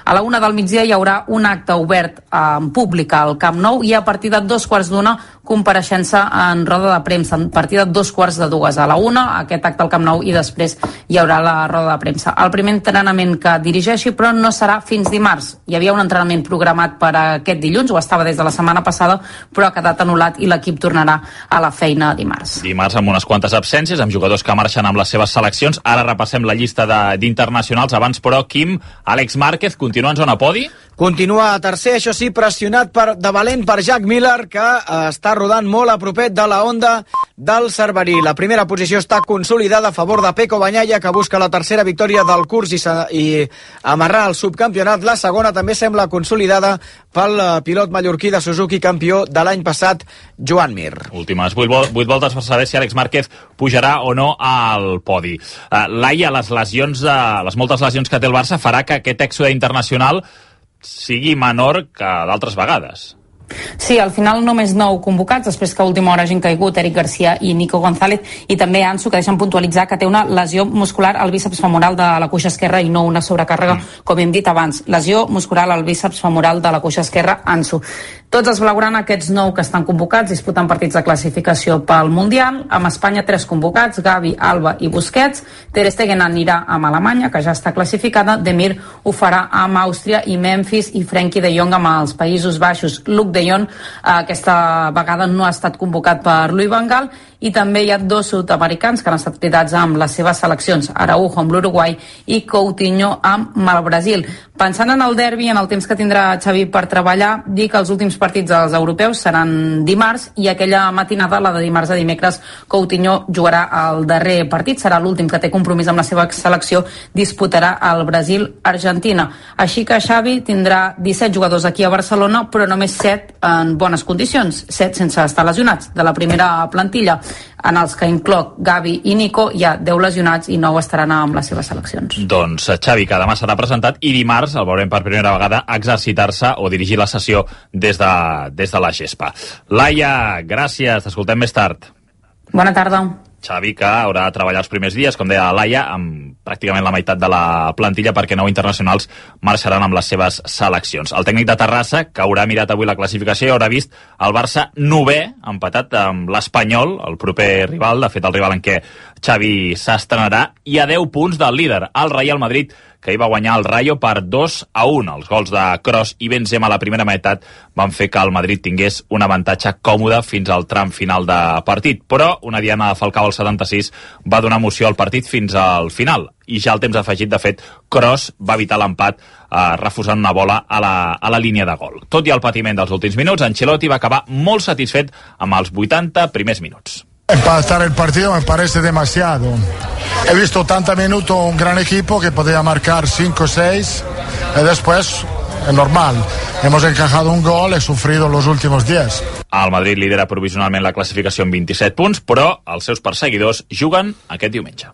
A la una del migdia hi haurà un acte obert en públic al Camp Nou i a partir de dos quarts d'una compareixença en roda de premsa, a partir de dos quarts de dues. A la una, aquest acte al Camp Nou i després hi haurà la roda de premsa. El primer entrenament que dirigeixi, però no serà fins dimarts. Hi havia un entrenament programat per aquest dilluns, o estava des de la setmana passada, però ha quedat anul·lat i l'equip tornarà a la feina dimarts. Dimarts amb unes quantes absències, amb jugadors que marxen amb les seves seleccions. Ara repassem la llista d'internacionals. Abans, però, Quim, Àlex Márquez continua en zona podi? Continua tercer, això sí, pressionat per, de valent per Jack Miller, que eh, està rodant molt a propet de la onda del Cerverí. La primera posició està consolidada a favor de Pecco Bagnaia, que busca la tercera victòria del curs i, i amarrar el subcampionat. La segona també sembla consolidada pel pilot mallorquí de Suzuki, campió de l'any passat, Joan Mir. Últimes vuit, vol vuit voltes per saber si Àlex Márquez pujarà o no al podi. Uh, Laia, les lesions, uh, les moltes lesions que té el Barça farà que aquest èxode internacional sigui menor que d'altres vegades. Sí, al final només nou convocats, després que a última hora hagin caigut Eric Garcia i Nico González, i també Ansu, que deixen puntualitzar que té una lesió muscular al bíceps femoral de la cuixa esquerra i no una sobrecàrrega, mm. com hem dit abans. Lesió muscular al bíceps femoral de la cuixa esquerra, Ansu. Tots els blaugrana, aquests nou que estan convocats, disputen partits de classificació pel Mundial. Amb Espanya, tres convocats, Gavi, Alba i Busquets. Ter Stegen anirà amb Alemanya, que ja està classificada. Demir ho farà amb Àustria i Memphis i Frenkie de Jong amb els Països Baixos. Luke de Jong aquesta vegada no ha estat convocat per Louis van Gaal, i també hi ha dos sud-americans que han estat cridats amb les seves seleccions, Araujo amb l'Uruguai i Coutinho amb el Brasil. Pensant en el derbi, en el temps que tindrà Xavi per treballar, dir que els últims partits dels europeus seran dimarts, i aquella matinada, la de dimarts a dimecres, Coutinho jugarà el darrer partit, serà l'últim que té compromís amb la seva selecció, disputarà el Brasil-Argentina. Així que Xavi tindrà disset jugadors aquí a Barcelona, però només set en bones condicions, set sense estar lesionats, de la primera plantilla. En els que incloc Gavi i Nico hi ha deu lesionats i nou estaran amb les seves seleccions. Doncs Xavi, que demà serà presentat, i dimarts el veurem per primera vegada exercitar-se o dirigir la sessió des de, des de la gespa. Laia, gràcies, t'escoltem més tard. Bona tarda. Xavi, que haurà de treballar els primers dies, com deia Laia, amb pràcticament la meitat de la plantilla, perquè nou internacionals marxaran amb les seves seleccions. El tècnic de Terrassa, que haurà mirat avui la classificació i haurà vist el Barça novè, empatat amb l'Espanyol, el proper rival, de fet el rival en què Xavi s'estrenarà, i a deu punts del líder, el Real Madrid, que hi va guanyar el Rayo per dos a un. Els gols de Kroos i Benzema a la primera meitat van fer que el Madrid tingués un avantatge còmode fins al tram final de partit. Però una diana de Falcao al setanta-sis va donar emoció al partit fins al final. I ja al temps afegit, de fet, Kroos va evitar l'empat eh, refusant una bola a la, a la línia de gol. Tot i el patiment dels últims minuts, Ancelotti va acabar molt satisfet amb els vuitanta primers minuts. Empatar el partido me parece demasiado. He visto ochenta minutos un gran equipo que podía marcar cinco o seis y después es normal. Hemos encajado un gol, he sufrido los últimos diez. El Madrid lidera provisionalment la classificació amb vint-i-set punts, però els seus perseguidors juguen aquest diumenge.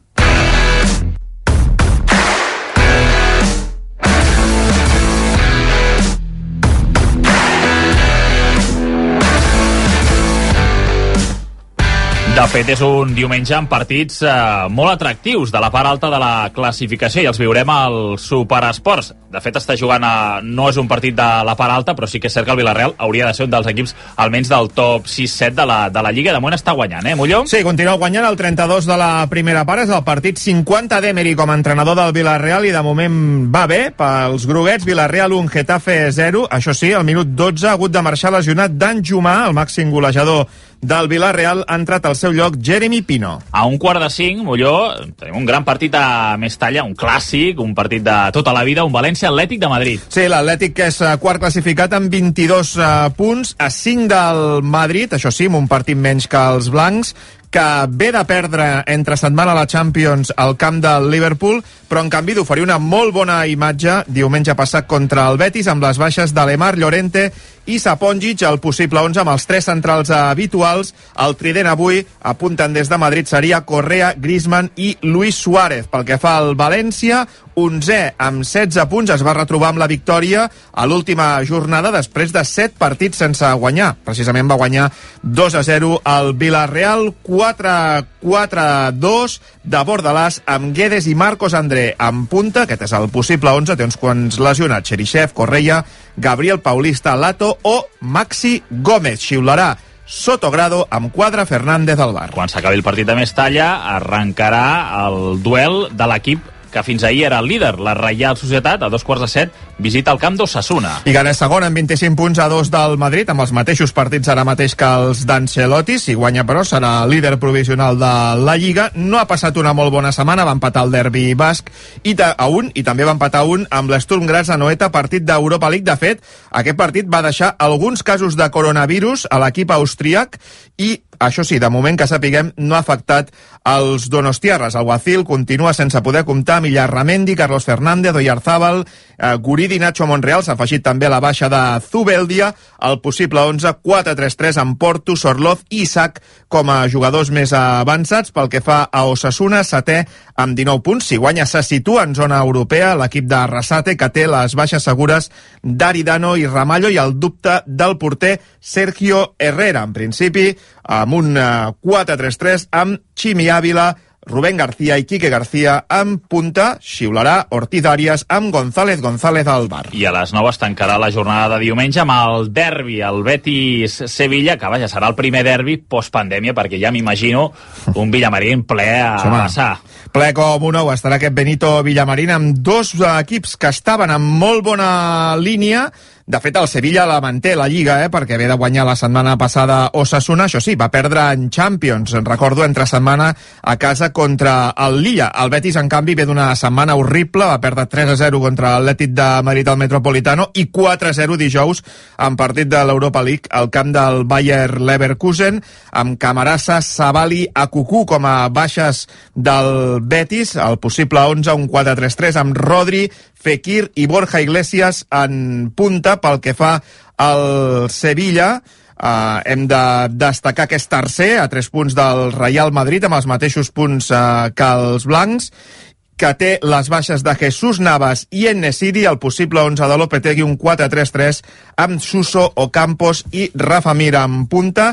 De fet, és un diumenge amb partits eh, molt atractius de la part alta de la classificació, i els viurem al Superesports. De fet, està jugant a... no és un partit de la part alta, però sí que és cert que el Villarreal hauria de ser un dels equips almenys del top sis set de la, de la Lliga. De moment està guanyant, eh, Molló? Sí, continua guanyant el trenta-dos de la primera part. És el partit cinquanta d'Emery com a entrenador del Villarreal, i de moment va bé pels groguets. Villarreal un, Getafe zero. Això sí, al minut dotze ha hagut de marxar lesionat Dan Jumà, el màxim golejador del Villarreal. Ha entrat al seu lloc Jeremy Pino. A un quart de cinc, Molló, tenim un gran partit a Mestalla, un clàssic, un partit de tota la vida, un València Atlètic de Madrid. Sí, l'Atlètic, que és quart classificat amb vint-i-dos uh, punts, a cinc del Madrid, això sí, amb un partit menys que els blancs, que ve de perdre entre setmana a la Champions al camp del Liverpool, però en canvi d'oferir una molt bona imatge diumenge passat contra el Betis, amb les baixes d'Alemar, Llorente i Sapongic, el possible onze amb els tres centrals habituals. El trident avui, apunten des de Madrid, seria Correa, Griezmann i Luis Suárez. Pel que fa al València, onzè amb setze punts, es va retrobar amb la victòria a l'última jornada després de set partits sense guanyar. Precisament va guanyar dos a zero al Villarreal, quatre quatre dos de Bordalàs amb Guedes i Marcos André en punta. Aquest és el possible onze, té uns quants lesionats: Cheryshev, Correia, Gabriel Paulista, Lato o Maxi Gómez. Xiularà Sotogrado amb quadre Fernández al bar. Quan s'acabi el partit de Mestalla, arrencarà el duel de l'equip que fins ahir era el líder, la Reial Societat. A dos quarts de set visita el camp d'Osasuna. I Gana segon amb vint-i-cinc punts a dos del Madrid, amb els mateixos partits ara mateix que els d'Ancelotti. Si guanya, però, serà líder provisional de la Lliga. No ha passat una molt bona setmana, va empatar el derbi basc i a un, i també va empatar un amb l'Sturm Graz Anoeta, partit d'Europa League. De fet, aquest partit va deixar alguns casos de coronavirus a l'equip austríac i, això sí, de moment que sapiguem, no ha afectat els donostiarres. El Guacil continua sense poder comptar amb Illarramendi, Carlos Fernández, Oyarzábal, eh, Guridi, Nacho Monreal. S'ha afegit també la baixa de Zubeldia. El possible onze, quatre tres tres amb Porto, Sorloz i Isaac com a jugadors més avançats. Pel que fa a Osasuna, setè amb dinou punts. Si guanya, se situa en zona europea l'equip de Arrasate, que té les baixes segures d'Aridano i Ramallo i el dubte del porter Sergio Herrera. En principi, amb un quatre tres tres amb Ximi Ávila, Rubén García i Quique García en punta. Xiularà Ortiz Arias amb González González al bar. I a les nou es tancarà la jornada de diumenge amb el derbi, el Betis-Sevilla, que vaja, serà el primer derbi postpandèmia, perquè ja m'imagino un Villamarín ple a passar. Ple com un ou estarà aquest Benito Villamarín amb dos equips que estaven en molt bona línia. De fet, el Sevilla la manté la Lliga, eh, perquè ve de guanyar la setmana passada Osasuna. Això sí, va perdre en Champions, recordo, entre setmana a casa contra el Lilla. El Betis, en canvi, ve d'una setmana horrible, va perdre tres a zero contra l'Atlètic de Madrid al Metropolitano i quatre a zero dijous en partit de l'Europa League al camp del Bayer Leverkusen, amb Camarasa, Sabali, Akuku com a baixes del Betis. El possible onze, un quatre tres tres amb Rodri, Fekir i Borja Iglesias en punta. Pel que fa al Sevilla, eh, hem de destacar que és tercer a tres punts del Real Madrid, amb els mateixos punts eh, que els blancs, que té les baixes de Jesús Navas i En-Nesyri. El possible onze de Lopetegui, un quatre tres tres amb Suso, Ocampos i Rafa Mir en punta.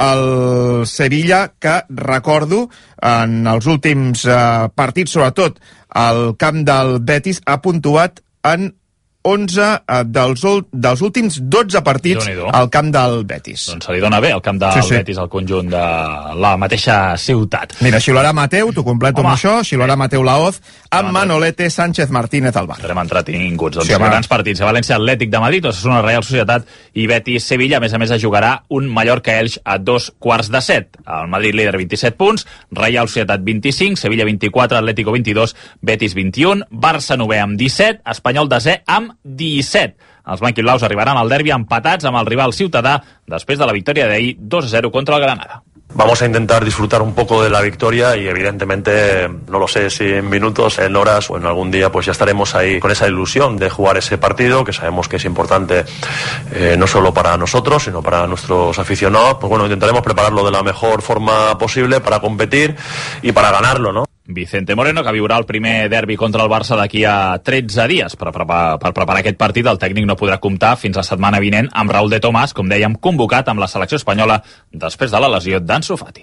El Sevilla, que recordo, en els últims eh, partits, sobretot al camp del Betis, ha puntuat en onze dels, dels últims dotze partits al camp del Betis. Doncs se li dona bé al camp del sí, sí. Betis, al conjunt de la mateixa ciutat. Mira, xiularà Mateu, t'ho completo Home. amb això, xiularà Mateu Laoz amb Manolete Sánchez Martínez al bar. Estarem entretinguts. Doncs sí, grans partits. València Atlètic de Madrid, Osasuna Real Societat i Betis Sevilla. A més a més, es jugarà un Mallorca-Elx a dos quarts de set. El Madrid líder vint-i-set punts, Real Societat vint-i-cinc, Sevilla vint-i-quatre, Atlético vint-i-dos, Betis vint-i-un, Barça novè amb disset, Espanyol desè amb disset. Els blanquiblaus arribaran al derbi empatats amb el rival ciutadà després de la victòria d'ahir dos a zero contra el Granada. Vamos a intentar disfrutar un poco de la victoria y evidentemente, no lo sé si en minutos, en horas o en algún día, pues ya estaremos ahí con esa ilusión de jugar ese partido, que sabemos que es importante eh, no solo para nosotros, sino para nuestros aficionados. Pues bueno, intentaremos prepararlo de la mejor forma posible para competir y para ganarlo, ¿no? Vicente Moreno, que viurà el primer derbi contra el Barça d'aquí a tretze dies. Per preparar, per preparar aquest partit, el tècnic no podrà comptar fins la setmana vinent amb Raúl de Tomàs, com dèiem, convocat amb la selecció espanyola després de la lesió d'Ansu Fati.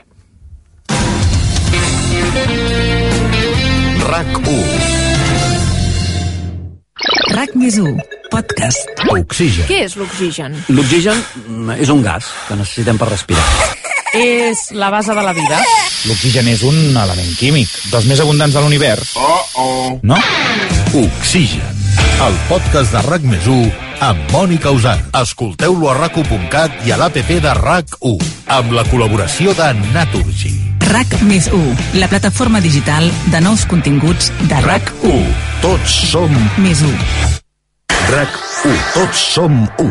RAC u. RAC més u, podcast. Oxigen. Què és l'oxigen? L'oxigen és un gas que necessitem per respirar. És la base de la vida. L'oxigen és un element químic, dels més abundants de l'univers. Oh, oh. No? Oxigen, el podcast de RAC més u amb Mònica Usant. Escolteu-lo a rac u punt cat i a l'app de RAC u, amb la col·laboració de Naturgy. RAC més u, la plataforma digital de nous continguts de RAC u. Tots som més u. RAC u, tots som u.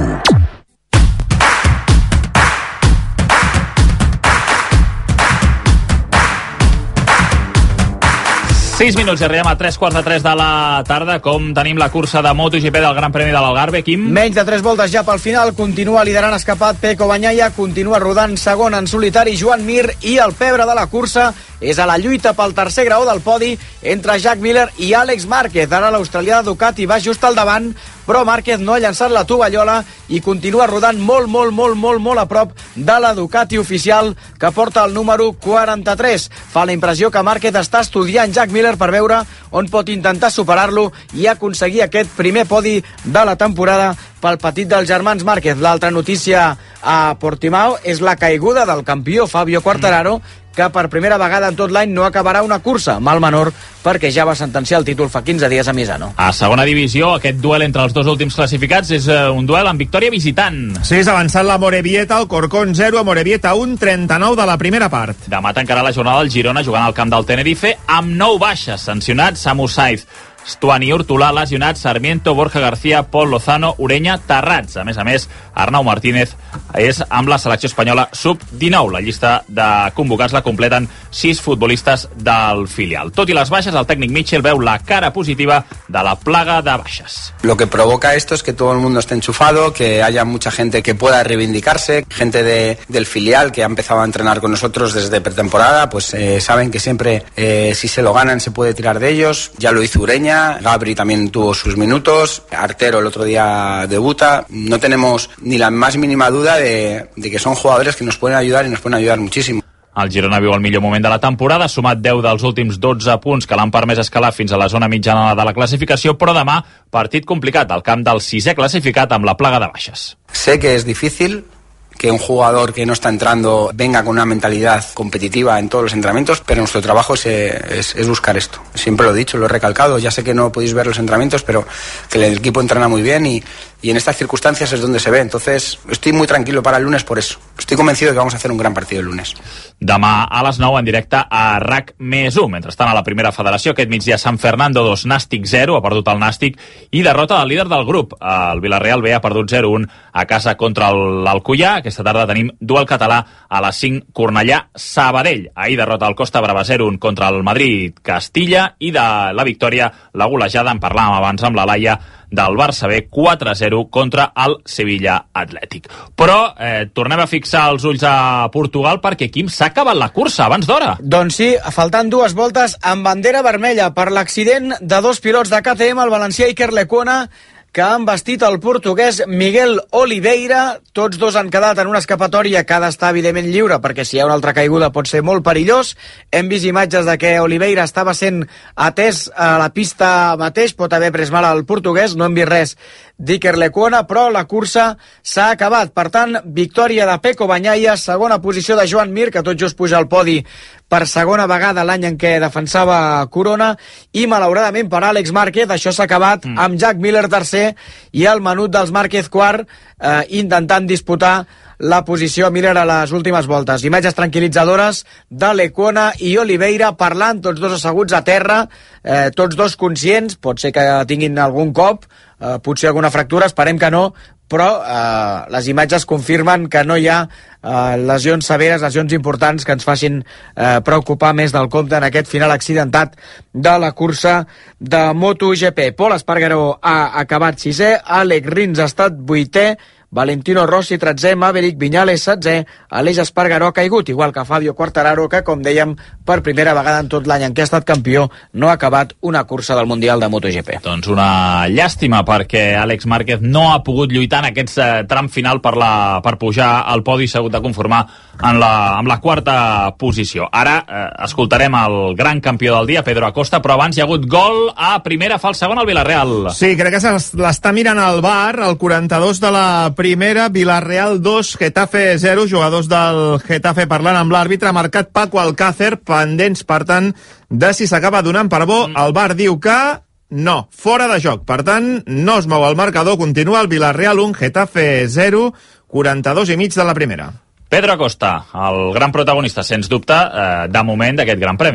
sis minuts i arribem a tres quarts de tres de la tarda. Com tenim la cursa de MotoGP del Gran Premi de l'Algarve, Quim? Menys de tres voltes ja pel final. Continua liderant escapat Pecco Bagnaia, continua rodant segon en solitari Joan Mir, i el pebre de la cursa és a la lluita pel tercer graó del podi entre Jack Miller i Àlex Márquez. Ara l'australià de Ducati va just al davant, però Márquez no ha llançat la tovallola i continua rodant molt, molt, molt, molt, molt a prop de la Ducati oficial, que porta el número quaranta-tres. Fa la impressió que Márquez està estudiant Jack Miller per veure on pot intentar superar-lo i aconseguir aquest primer podi de la temporada pel petit dels germans Márquez. L'altra notícia a Portimao és la caiguda del campió Fabio Quartararo, que per primera vegada en tot l'any no acabarà una cursa, mal menor, perquè ja va sentenciar el títol fa quinze dies a Misano. A segona divisió, aquest duel entre els dos últims classificats és uh, un duel amb victòria visitant. Sí, és avançat la Morevieta, el Corcón zero, a Morevieta un, trenta-nou de la primera part. Demà tancarà la jornada del Girona jugant al camp del Tenerife amb nou baixes. Sancionats Samu Saiz, Stuani Urtulà, lesionat, Sarmiento, Borja García, Pol Lozano, Ureña, Tarrats. A més a més, Arnau Martínez és amb la selecció espanyola sub dinou. La llista de convocats la completen sis futbolistes del filial. Tot i les baixes, el tècnic Mitchell veu la cara positiva de la plaga de baixes. Lo que provoca esto es que todo el mundo esté enchufado, que haya mucha gente que pueda reivindicarse, gente de, del filial que ha empezado a entrenar con nosotros desde pretemporada, pues eh, saben que siempre eh, si se lo ganan se puede tirar de ellos. Ya lo hizo Ureña, Gabri también tuvo sus minutos, Artero el otro día debuta. No tenemos ni la más mínima duda de, de que son jugadores que nos pueden ayudar y nos pueden ayudar muchísimo. El Girona viu el millor moment de la temporada, ha sumat deu dels últims dotze punts que l'han permès escalar fins a la zona mitjana de la classificació, però demà partit complicat al camp del sisè classificat amb la plaga de baixes. Sé que es difícil que un jugador que no está entrando venga con una mentalidad competitiva en todos los entrenamientos, pero nuestro trabajo es, es, es buscar esto. Siempre lo he dicho, lo he recalcado, ya sé que no podéis ver los entrenamientos, pero que el equipo entrena muy bien y, y en estas circunstancias es donde se ve. Entonces estoy muy tranquilo para el lunes por eso. Estoy convencido de que vamos a hacer un gran partido el lunes. Demà a les nou en directe a R A C més u. Mentrestant, a la primera federació, aquest migdia San Fernando dos, Nàstic zero, ha perdut el Nàstic, i derrota del líder del grup. El Villarreal B ha perdut zero un a casa contra l'Alcoyà. Aquesta tarda tenim duel català a les cinc, Cornellà-Sabadell. Ahir derrota el Costa Brava zero un contra el Madrid-Castilla, i de la victòria, la golejada, en parlàvem abans amb la Laia, del Barça B, quatre a zero contra el Sevilla Atlètic. Però eh, tornem a fixar els ulls a Portugal, perquè, Quim, s'ha acabat la cursa abans d'hora. Doncs sí, faltant dues voltes amb bandera vermella per l'accident de dos pilots de K T M, el valencià Iker Lecuona, que han vestit el portuguès Miguel Oliveira. Tots dos han quedat en una escapatòria que ha d'estar evidentment lliure, perquè si hi ha una altra caiguda pot ser molt perillós. Hem vist imatges de que Oliveira estava sent atès a la pista mateix, pot haver pres mal al portuguès, no hem vist res d'Iker Lecuona, però la cursa s'ha acabat. Per tant, victòria de Pecco Bagnaia, segona posició de Joan Mir, que tot just puja al podi per segona vegada l'any en què defensava Corona, i malauradament per Àlex Márquez això s'ha acabat mm. amb Jack Miller tercer i el menut dels Márquez quart, eh, intentant disputar la posició a Miller a les últimes voltes. Imatges tranquil·litzadores de Lecuona i Oliveira parlant, tots dos asseguts a terra, eh, tots dos conscients, pot ser que tinguin algun cop, eh, potser alguna fractura, esperem que no, però eh, les imatges confirmen que no hi ha eh, lesions severes, lesions importants que ens facin eh, preocupar més del compte en aquest final accidentat de la cursa de MotoGP. Pol Espargaró ha acabat sisè, Àlex Rins ha estat vuitè, Valentino Rossi tretzè, Maverick Viñales setzè, Aleix Espargaró ha caigut, igual que Fabio Quartararo, que, com dèiem, per primera vegada en tot l'any en què ha estat campió, no ha acabat una cursa del Mundial de MotoGP. Doncs una llàstima, perquè Àlex Márquez no ha pogut lluitar en aquest eh, tram final per, la, per pujar al podi, s'ha hagut de conformar en la, amb la quarta posició. Ara eh, escoltarem el gran campió del dia, Pedro Acosta, però abans hi ha hagut gol a primera, fa el segon al Villarreal. Sí, crec que l'està mirant al V A R, el quaranta-dos de la primera, Villarreal dos, Getafe zero, jugadors del Getafe parlant amb l'àrbitre, ha marcat Paco Alcácer, pendents, per tant, de si s'acaba donant per bo. El V A R diu que no, fora de joc. Per tant, no es mou el marcador, continua el Villarreal un, Getafe zero, quaranta-dos i mig de la primera. Pedro Acosta, el gran protagonista, sens dubte, eh, de moment d'aquest gran premi.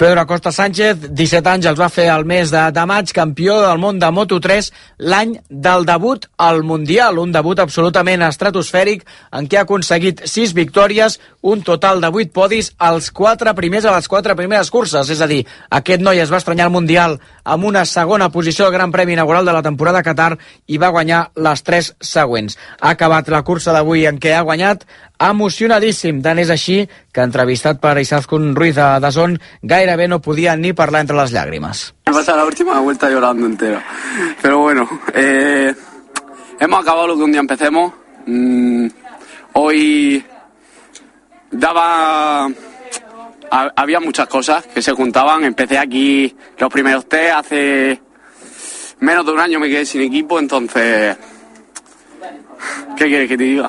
Pedro Acosta Sánchez, disset anys, els va fer el mes de, de maig, campió del món de Moto tres, l'any del debut al Mundial, un debut absolutament estratosfèric en què ha aconseguit sis victòries, un total de vuit podis, als quatre primers a les quatre primeres curses, és a dir, aquest noi es va estranyar al Mundial amb una segona posició al Gran Premi inaugural de la temporada a Qatar i va guanyar les tres següents. Ha acabat la cursa d'avui en què ha guanyat emocionadíssim, tant és així que entrevistat per Izaskun Ruiz de Dazón gairebé no podia ni parlar entre les llàgrimes. Me pasa la última vuelta llorando entero, pero bueno, eh, hemos acabado lo que un día empecemos. Mm, hoy daba... había muchas cosas que se juntaban. Empecé aquí los primeros test, hace menos de un año me quedé sin equipo, entonces ¿qué quieres que te diga?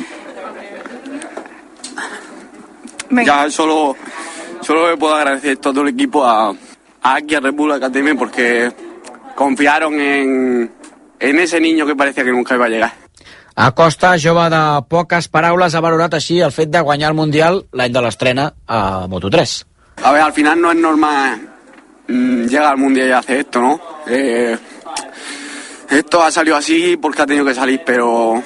Venga. Ya solo solo le puedo agradecer todo el equipo a, a aquí a Red Bull Academy porque confiaron en, en ese niño que parecía que nunca iba a llegar. Acosta, jove de poques paraules, ha valorat així el fet de guanyar el Mundial l'any de l'estrena a Moto tres. A ver, al final no es normal mmm, llegar al Mundial y hacer esto, ¿no? Eh, esto ha salido así porque ha tenido que salir, pero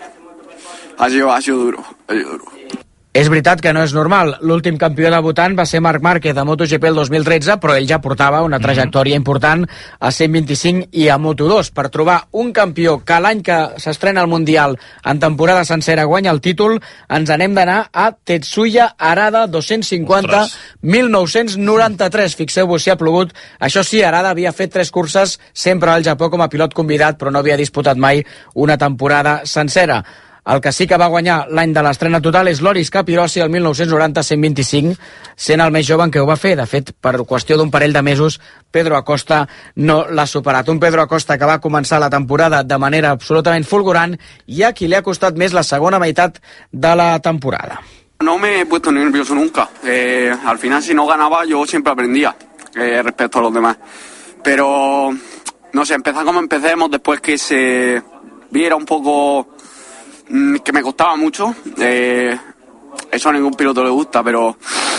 ha sido, ha sido duro, ha sido duro. És veritat que no és normal. L'últim campió debutant va ser Marc Márquez a MotoGP el dos mil tretze, però ell ja portava una trajectòria important a cent vint-i-cinc i a Moto dos. Per trobar un campió que l'any que s'estrena al Mundial en temporada sencera guanya el títol, ens anem d'anar a Tetsuya Arada, dos-cents cinquanta, mil nou-cents noranta-tres. Fixeu-vos si ha plogut. Això sí, Arada havia fet tres curses sempre al Japó com a pilot convidat, però no havia disputat mai una temporada sencera. El que sí que va guanyar l'any de l'estrena total és Loris Capirossi el mil nou-cents noranta a cent vint-i-cinc, sent el més jove en què ho va fer. De fet, per qüestió d'un parell de mesos, Pedro Acosta no l'ha superat. Un Pedro Acosta que va començar la temporada de manera absolutament fulgurant i a qui li ha costat més la segona meitat de la temporada. No me he puesto nervioso nunca. Eh, al final, si no ganaba, yo siempre aprendía eh, respecto a los demás. Pero, no sé, empezar como empecemos, después que se viera un poco... que me costaba mucho, eh, eso a ningún piloto le gusta, pero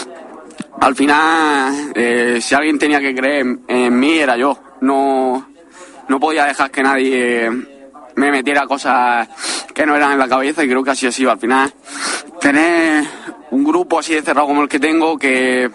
al final eh, si alguien tenía que creer en, en mí era yo. No, no podía dejar que nadie me metiera cosas que no eran en la cabeza y creo que así ha sido. Al final tener un grupo así de cerrado como el que tengo, que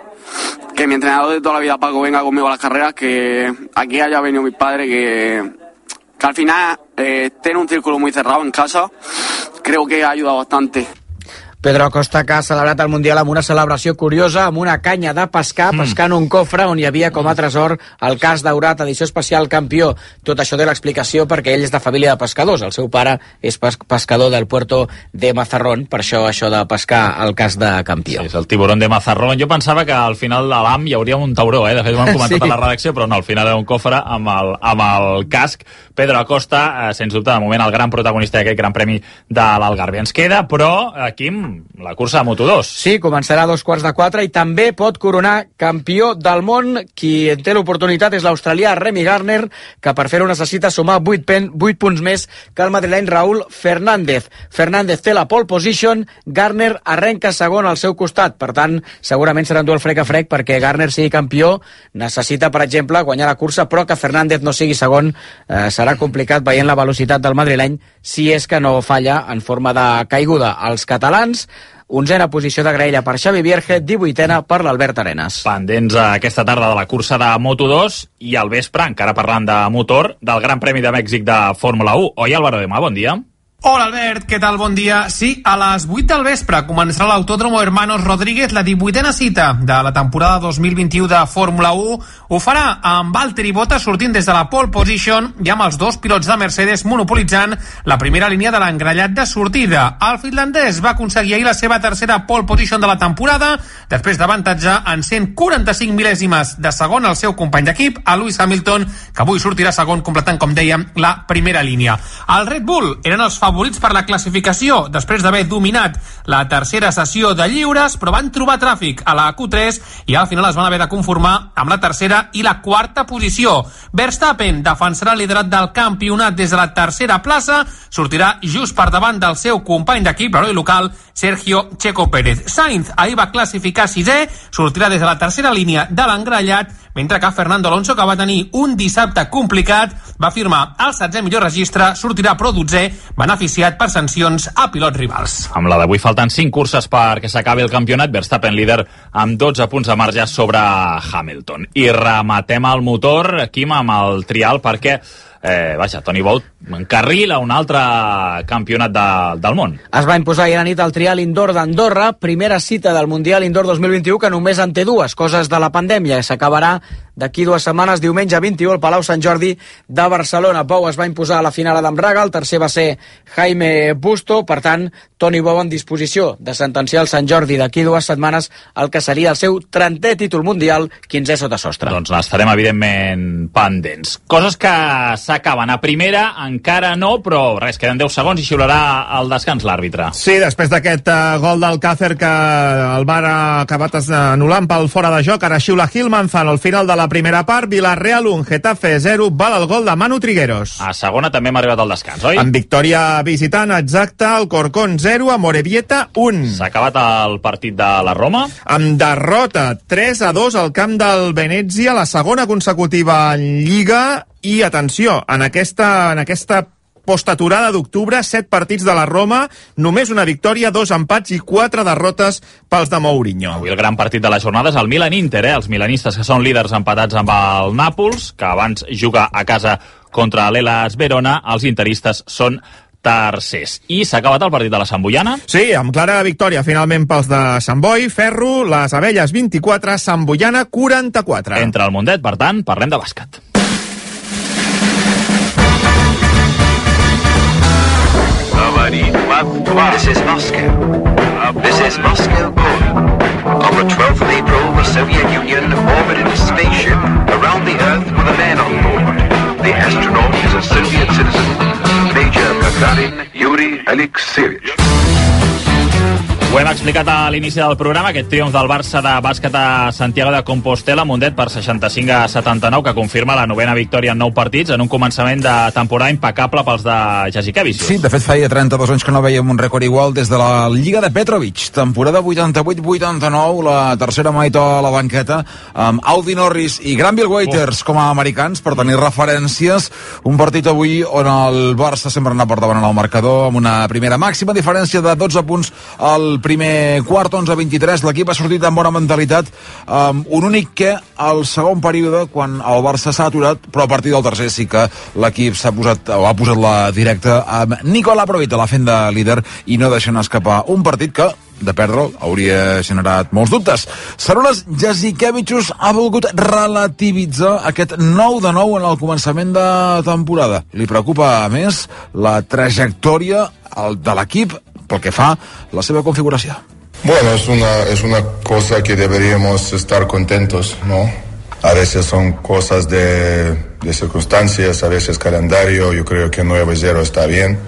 que mi entrenador de toda la vida, Paco, venga conmigo a las carreras, que aquí haya venido mi padre, que que al final eh, tener un círculo muy cerrado en casa creo que ha ayudado bastante. Pedro Acosta, que ha celebrat el Mundial amb una celebració curiosa, amb una canya de pescar, mm. pescant un cofre on hi havia com a tresor el cas daurat, edició especial campió. Tot això té l'explicació perquè ell és de família de pescadors. El seu pare és pes pescador del puerto de Mazarrón, per això això de pescar el cas de campió. Sí, és el tiburón de Mazarrón. Jo pensava que al final de l'A M hi hauria un tauró, eh? De fet ho hem comentat sí. a la redacció, però no, al final era un cofre amb el, amb el casc. Pedro Acosta, eh, sens dubte, de moment el gran protagonista d'aquest Gran Premi de l'Algarve. Ens queda, però, eh, Quim, la cursa de Moto dos. Sí, començarà a dos quarts de quatre i també pot coronar campió del món. Qui en té l'oportunitat és l'australià Remy Gardner, que per fer-ho necessita sumar vuit punts més que el madrileny Raúl Fernández. Fernández té la pole position, Gardner arrenca segon al seu costat. Per tant, segurament serà un duel frec a frec perquè Gardner sigui campió. Necessita, per exemple, guanyar la cursa, però que Fernández no sigui segon eh, serà complicat veient la velocitat del madrileny si és que no falla en forma de caiguda. Els catalans, onzena posició de graella per Xavi Vierge, divuitena per l'Albert Arenas. Pendents aquesta tarda de la cursa de Moto dos i al vespre, encara parlant de motor, del Gran Premi de Mèxic de Fórmula u. Oi, Álvaro de Mar, bon dia. Hola Albert, què tal? Bon dia. Sí, a les vuit del vespre començarà l'Autódromo Hermanos Rodríguez la divuitena cita de la temporada dos mil vint-i-u de Fórmula u. Ho farà amb Valtteri Bottas sortint des de la pole position i amb els dos pilots de Mercedes monopolitzant la primera línia de l'engrellat de sortida. El finlandès va aconseguir ahir la seva tercera pole position de la temporada després d'avantatjar en cent quaranta-cinc mil·lèsimes de segon el seu company d'equip, a Lewis Hamilton, que avui sortirà segon completant, com dèiem, la primera línia. El Red Bull eren els favorits per la classificació després d'haver dominat la tercera sessió de lliures, però van trobar tràfic a la Q tres i al final es van haver de conformar amb la tercera i la quarta posició. Verstappen defensarà el liderat del campionat des de la tercera plaça, sortirà just per davant del seu company d'equip, l'heroi local, Sergio Checo Pérez. Sainz ahir va classificar sisè, sortirà des de la tercera línia de l'engrellat, mentre que Fernando Alonso, que va tenir un dissabte complicat, va firmar el setzè millor registre, sortirà però dotzè, beneficiat per sancions a pilots rivals. Amb la d'avui falten cinc curses perquè s'acabi el campionat, Verstappen líder amb dotze punts de marge sobre Hamilton. I rematem el motor, Quim, amb el trial perquè Eh, vaja, Toni Bou encarrila un altre campionat de, del món. Es va imposar ahir a la nit el trial indoor d'Andorra, primera cita del Mundial Indoor dos mil vint-i-u, que només en té dues, coses de la pandèmia. S'acabarà d'aquí dues setmanes, diumenge vint-i-u, al Palau Sant Jordi de Barcelona. Bou es va imposar a la final Adam Braga, el tercer va ser Jaime Busto, per tant, Toni Bou en disposició de sentenciar el Sant Jordi d'aquí dues setmanes el que seria el seu trentè títol mundial, quinzè sota sostre. Doncs n'estarem evidentment pendents. Coses que s'acaben a primera, encara no, però res, queden deu segons i xiularà el descans l'àrbitre. Sí, després d'aquest uh, gol del Càcer que el V A R ha acabat anul·lant pel fora de joc, ara xiula Gil Manzano al final de la primera part. Villarreal un, Getafe zero, val el gol de Manu Trigueros. A segona també hem arribat al descans, oi? En victòria visitant exacta, el Corcón zero, a Morevieta un. S'ha acabat el partit de la Roma? Amb derrota tres a dos al camp del Venezia, la segona consecutiva en Lliga. I atenció, en aquesta, en aquesta postaturada d'octubre, set partits de la Roma, només una victòria, dos empats i quatre derrotes pels de Mourinho. Avui el gran partit de la jornada és el Milan-Inter, eh? Els milanistes que són líders empatats amb el Nàpols, que abans juga a casa contra l'Hellas Verona, els interistes són tercers. I s'ha acabat el partit de la Samboiana? Sí, amb clara victòria finalment pels de Sant Boi, Ferro, les Abelles vint-i-quatre, Samboiana quaranta-quatre. Entre el Mundet, per tant, parlem de bàsquet. This is Moscow. This is Moscow calling. On the twelfth of April, the Soviet Union orbited a spaceship around the Earth with a man on board. The astronaut is a Soviet citizen, Major Gagarin Yuri Alexeyevich. Ho hem explicat a l'inici del programa, aquest triomf del Barça de bàsquet a Santiago de Compostela, Mundet per seixanta-cinc a setanta-nou, que confirma la novena victòria en nou partits en un començament de temporada impecable pels de Jasikevicius. Sí, de fet feia trenta-dos anys que no veiem un rècord igual des de la Lliga de Petrovic. Temporada vuitanta-vuit vuitanta-nou, la tercera meitat a la banqueta, amb Audi Norris i Granville Waiters oh. com a americans, per tenir referències. Un partit avui on el Barça sempre anà per davant en el marcador, amb una primera màxima diferència de dotze punts al primer quart, onze a vint-i-tres. L'equip ha sortit amb bona mentalitat, amb un únic que al segon període, quan el Barça s'ha aturat, però a partir del tercer sí que l'equip s'ha posat, o ha posat la directa amb Nicola Provita, la fent de líder, i no deixant escapar un partit que, de perdre'l, hauria generat molts dubtes. Sarunas Jasikevicius ha volgut relativitzar aquest nou de nou en el començament de temporada. Li preocupa, a més, la trajectòria de l'equip pel que fa la seva configuració. Bueno, es una, es una cosa que deberíamos estar contentos, ¿no? A veces son cosas de, de circunstancias, a veces calendario. Yo creo que nueve cero está bien,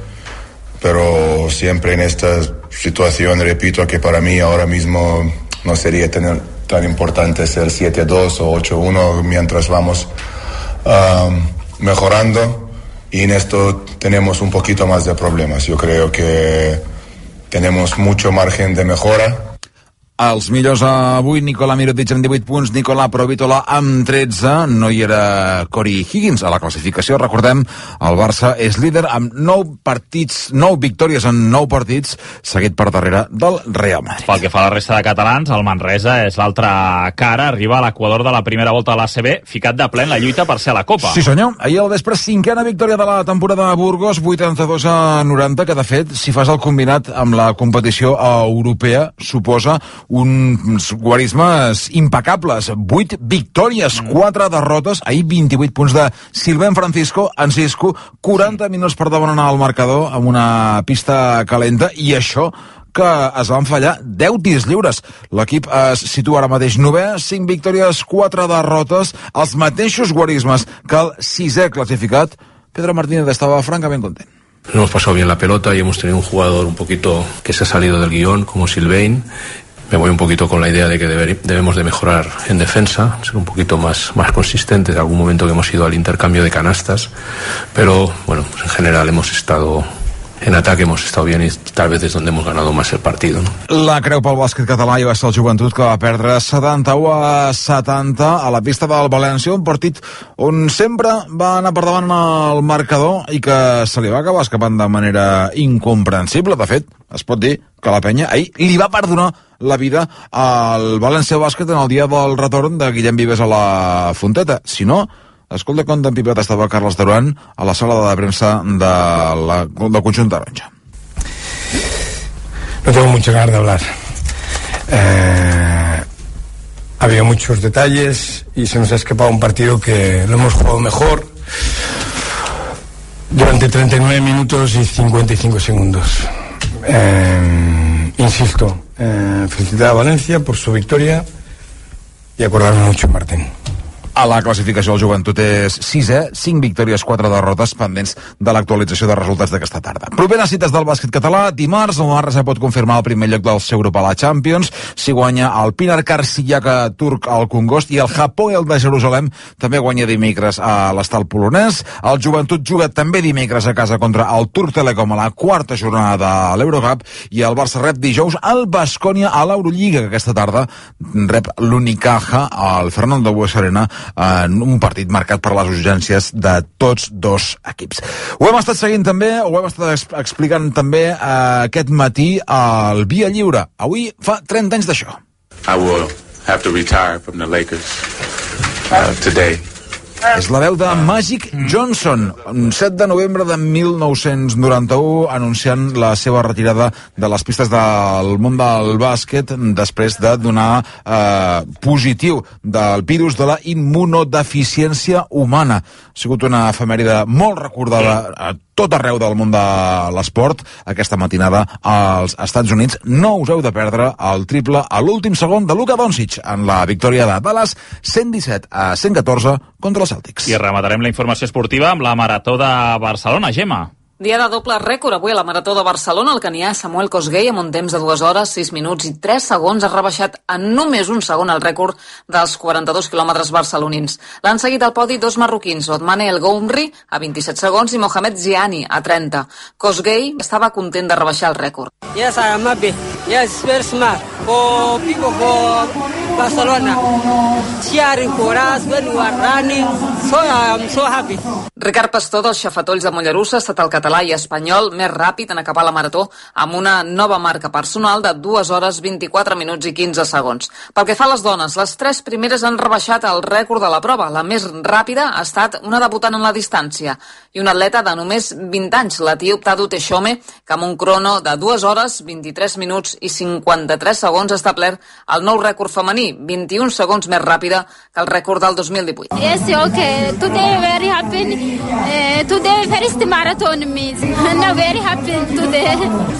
pero siempre en esta situación, repito, que para mí ahora mismo no sería tener, tan importante ser siete dos o ocho uno mientras vamos um, mejorando, y en esto tenemos un poquito más de problemas. Yo creo que tenemos mucho margen de mejora. Els millors avui, Nicola Mirotic amb divuit punts, Nicola Provitola amb tretze, no hi era Corey Higgins a la classificació. Recordem, el Barça és líder amb nou partits, nou victòries en nou partits, seguit per darrere del Real Madrid. Pel que fa a la resta de catalans, el Manresa és l'altra cara, arriba a l'equador de la primera volta de l'A C B, ficat de ple en la lluita per ser a la Copa. Sí senyor, ahir al vespre cinquena victòria de la temporada a Burgos, vuitanta-dos a noranta, que de fet, si fas el combinat amb la competició europea, suposa uns guarismes impecables. vuit victòries, quatre derrotes, ahir vint-i-vuit punts de Silvén Francisco en Cisco, quaranta minuts per davant al marcador amb una pista calenta, i això que es van fallar deu tirs lliures. L'equip es situa ara mateix novè, cinc victòries, quatre derrotes, els mateixos guarismes que el sisè classificat. Pedro Martínez estava francament content. No hemos pasado bien la pelota y hemos tenido un jugador un poquito que se ha salido del guión, como Sylvain. Me voy un poquito con la idea de que deber, debemos de mejorar en defensa, ser un poquito más, más consistentes. En algún momento que hemos ido al intercambio de canastas, pero bueno, pues en general hemos estado en ataque, hemos estado bien i tal vez és on hemos ganado más el partido, ¿no? La creu pel bàsquet català i va ser el Joventut que va perdre setanta-u a setanta a la pista del València, un partit on sempre va anar per davant el marcador i que se li va acabar escapant de manera incomprensible. De fet, es pot dir que la penya ahir li va perdonar la vida al València Bàsquet en el dia del retorn de Guillem Vives a la Fonteta. Si no, escolta com d'empipet estava Carles Duran a la sala de premsa de la, del conjunt taronja. No tengo muchas ganas de hablar. Eh, había muchos detalles y se nos ha escapado un partido que lo hemos jugado mejor durante treinta y nueve minutos y cincuenta y cinco segundos. Eh, insisto, eh, felicitar a Valencia por su victoria y acordarme mucho en Martín. A la classificació el Joventut és sisè, cinc victòries, quatre derrotes pendents de l'actualització de resultats d'aquesta tarda. Properes cites del bàsquet català, dimarts el Manresa pot confirmar el primer lloc del seu grup a la Champions, si guanya el Pinar Karsiaka turc al Congost i el Hapoel de Jerusalem també guanya dimecres a l'estal polonès. El Joventut juga també dimecres a casa contra el Turc Telecom a la quarta jornada de l'Eurocup i el Barça rep dijous el Baskonia a l'Eurolliga, que aquesta tarda rep l'Unicaja al Fernando Buesa Arena en un partit marcat per les urgències de tots dos equips. Ho hem estat seguint també, ho hem estat explicant també eh, aquest matí al Via Lliure. Avui fa trenta anys d'això. I will have to retire from the Lakers uh, today. És la veu de Magic Johnson, set de novembre de mil nou-cents noranta-u, anunciant la seva retirada de les pistes del món del bàsquet després de donar eh, positiu del virus de la immunodeficiència humana. Ha sigut una efemèride molt recordada a tot arreu del món de l'esport aquesta matinada als Estats Units. No us heu de perdre el triple a l'últim segon de Luka Doncic en la victòria de Dallas cent disset a cent catorze contra els Celtics. I rematarem la informació esportiva amb la Marató de Barcelona. Gemma. Dia de doble rècord avui a la Marató de Barcelona. El canià Samuel Kosgei, amb un temps de dues hores, sis minuts i tres segons, ha rebaixat en només un segon el rècord dels quaranta-dos quilòmetres barcelonins. L'han seguit al podi dos marroquins, Othmane El Goumri a vint-i-set segons i Mohamed Ziani a trenta. Kosgei estava content de rebaixar el rècord. Yes, I am happy. Yes, very smart. For people for Barcelona, cheering for us when we are running, so I am so happy. Ricard Pastor dels Xafatolls de Mollerussa ha estat el català i espanyol més ràpid en acabar la marató amb una nova marca personal de dues hores vint-i-quatre minuts i quinze segons. Pel que fa a les dones, les tres primeres han rebaixat el rècord de la prova. La més ràpida ha estat una debutant en la distància i un atleta de només vint anys, l'etíop Tadu Teshome, que amb un crono de dues hores, vint-i-tres minuts i cinquanta-tres segons ha establert el nou rècord femení, vint-i-un segons més ràpida que el rècord del dos mil divuit. Yes, okay. Today very happy. Uh, today first marathon means. I'm very happy today.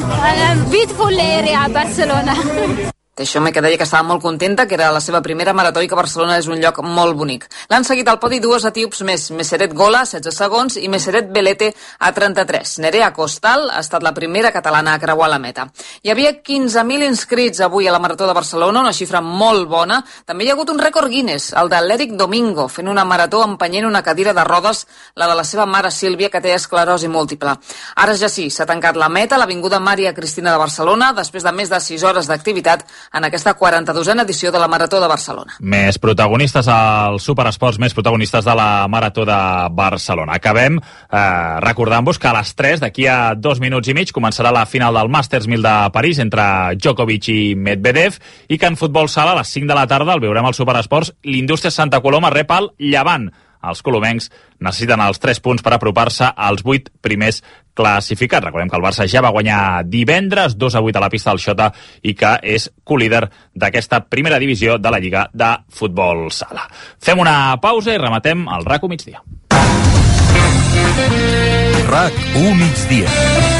Uh, beautiful area, Barcelona. Teixome, que deia que estava molt contenta, que era la seva primera marató i que Barcelona és un lloc molt bonic. L'han seguit al podi dues etíops més, Meseret Gola, setze segons, i Meseret Belete a trenta-tres. Nerea Costal ha estat la primera catalana a creuar la meta. Hi havia quinze mil inscrits avui a la Marató de Barcelona, una xifra molt bona. També hi ha hagut un rècord Guinness, el de l'Eric Domingo, fent una marató empenyent una cadira de rodes, la de la seva mare Sílvia, que té esclerosi múltiple. Ara ja sí, s'ha tancat la meta, l'Avinguda Maria Cristina de Barcelona, després de més de sis hores d'activitat en aquesta quaranta-dosena edició de la Marató de Barcelona. Més protagonistes als Superesports, més protagonistes de la Marató de Barcelona. Acabem eh, recordant-vos que a les tres, d'aquí a dos minuts i mig, començarà la final del Masters mil de París entre Djokovic i Medvedev, i que en futbol sala a les cinc de la tarda, el veurem als Superesports, l'Indústria Santa Coloma rep el Llevant. Els colomencs necessiten els tres punts per apropar-se als vuit primers classificats. Recordem que el Barça ja va guanyar divendres dos a vuit a la pista del Xota i que és colíder d'aquesta primera divisió de la Lliga de Futbol Sala. Fem una pausa i rematem el RAC u migdia. RAC u migdia.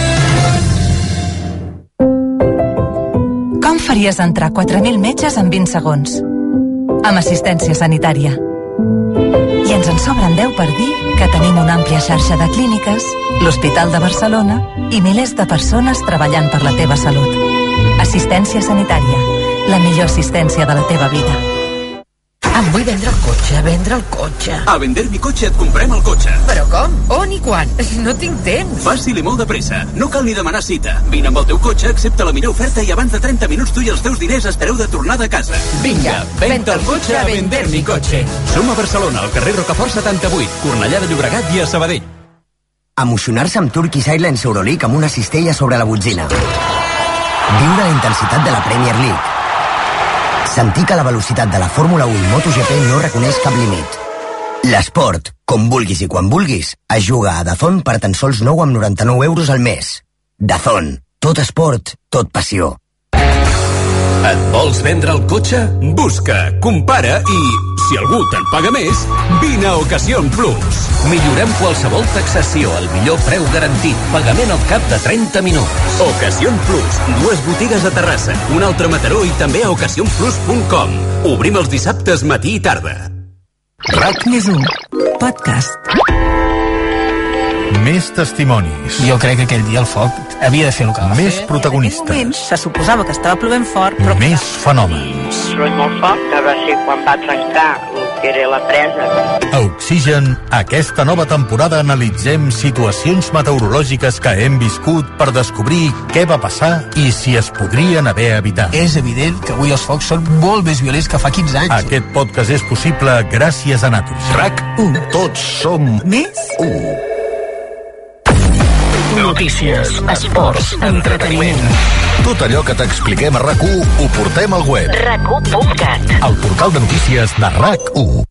Com faries entrar quatre mil metges en vint segons? Amb assistència sanitària. I ens en sobren deu per dir que tenim una àmplia xarxa de clíniques, l'Hospital de Barcelona i milers de persones treballant per la teva salut. Assistència sanitària, la millor assistència de la teva vida. Em vull vendre el cotxe, vendre el cotxe. A Vender mi cotxe et comprem el cotxe. Però com? On i quan? No tinc temps. Fàcil i molt de pressa. No cal ni demanar cita. Vine amb el teu cotxe, accepta la millor oferta i abans de trenta minuts tu i els teus diners espereu de tornar de casa. Vinga, venta el cotxe a Vender mi cotxe. Som a Barcelona, al carrer Rocafort setanta-vuit, Cornellà de Llobregat i a Sabadell. Emocionar-se amb Turkish Airlines Euroleague amb una cistella sobre la botzina. Viure la intensitat de la Premier League. Sentir que la velocitat de la Fórmula u i MotoGP no reconeix cap límit. L'esport, com vulguis i quan vulguis, es juga a DAZN per tan sols nou coma noranta-nou euros al mes. DAZN. Tot esport, tot passió. Et vols vendre el cotxe? Busca, compara i, si algú te'n paga més, vine a Ocasión Plus. Millorem qualsevol taxació al millor preu garantit. Pagament al cap de trenta minuts. Ocasión Plus. Dues botigues a Terrassa, una altra a Mataró i també a ocasión plus punt com. Obrim els dissabtes matí i tarda. RAC més u. Podcast. Més testimonis. Jo crec que aquell dia el foc havia de fer el que va Més fer. protagonistes. En aquell moment se suposava que estava plovent fort, però... Més fenòmens. Soroll molt fort, que va ser quan va trencar el que era la presa. A Oxigen, aquesta nova temporada analitzem situacions meteorològiques que hem viscut per descobrir què va passar i si es podrien haver evitat. És evident que avui els focs són molt més violents que fa quinze anys. Aquest podcast és possible gràcies a Natus. RAC u. Tots som Més u. Notícies, esports, entreteniment. Tot allò que t'expliquem a RAC u ho portem al web. rac u punt cat. El portal de notícies de RAC u.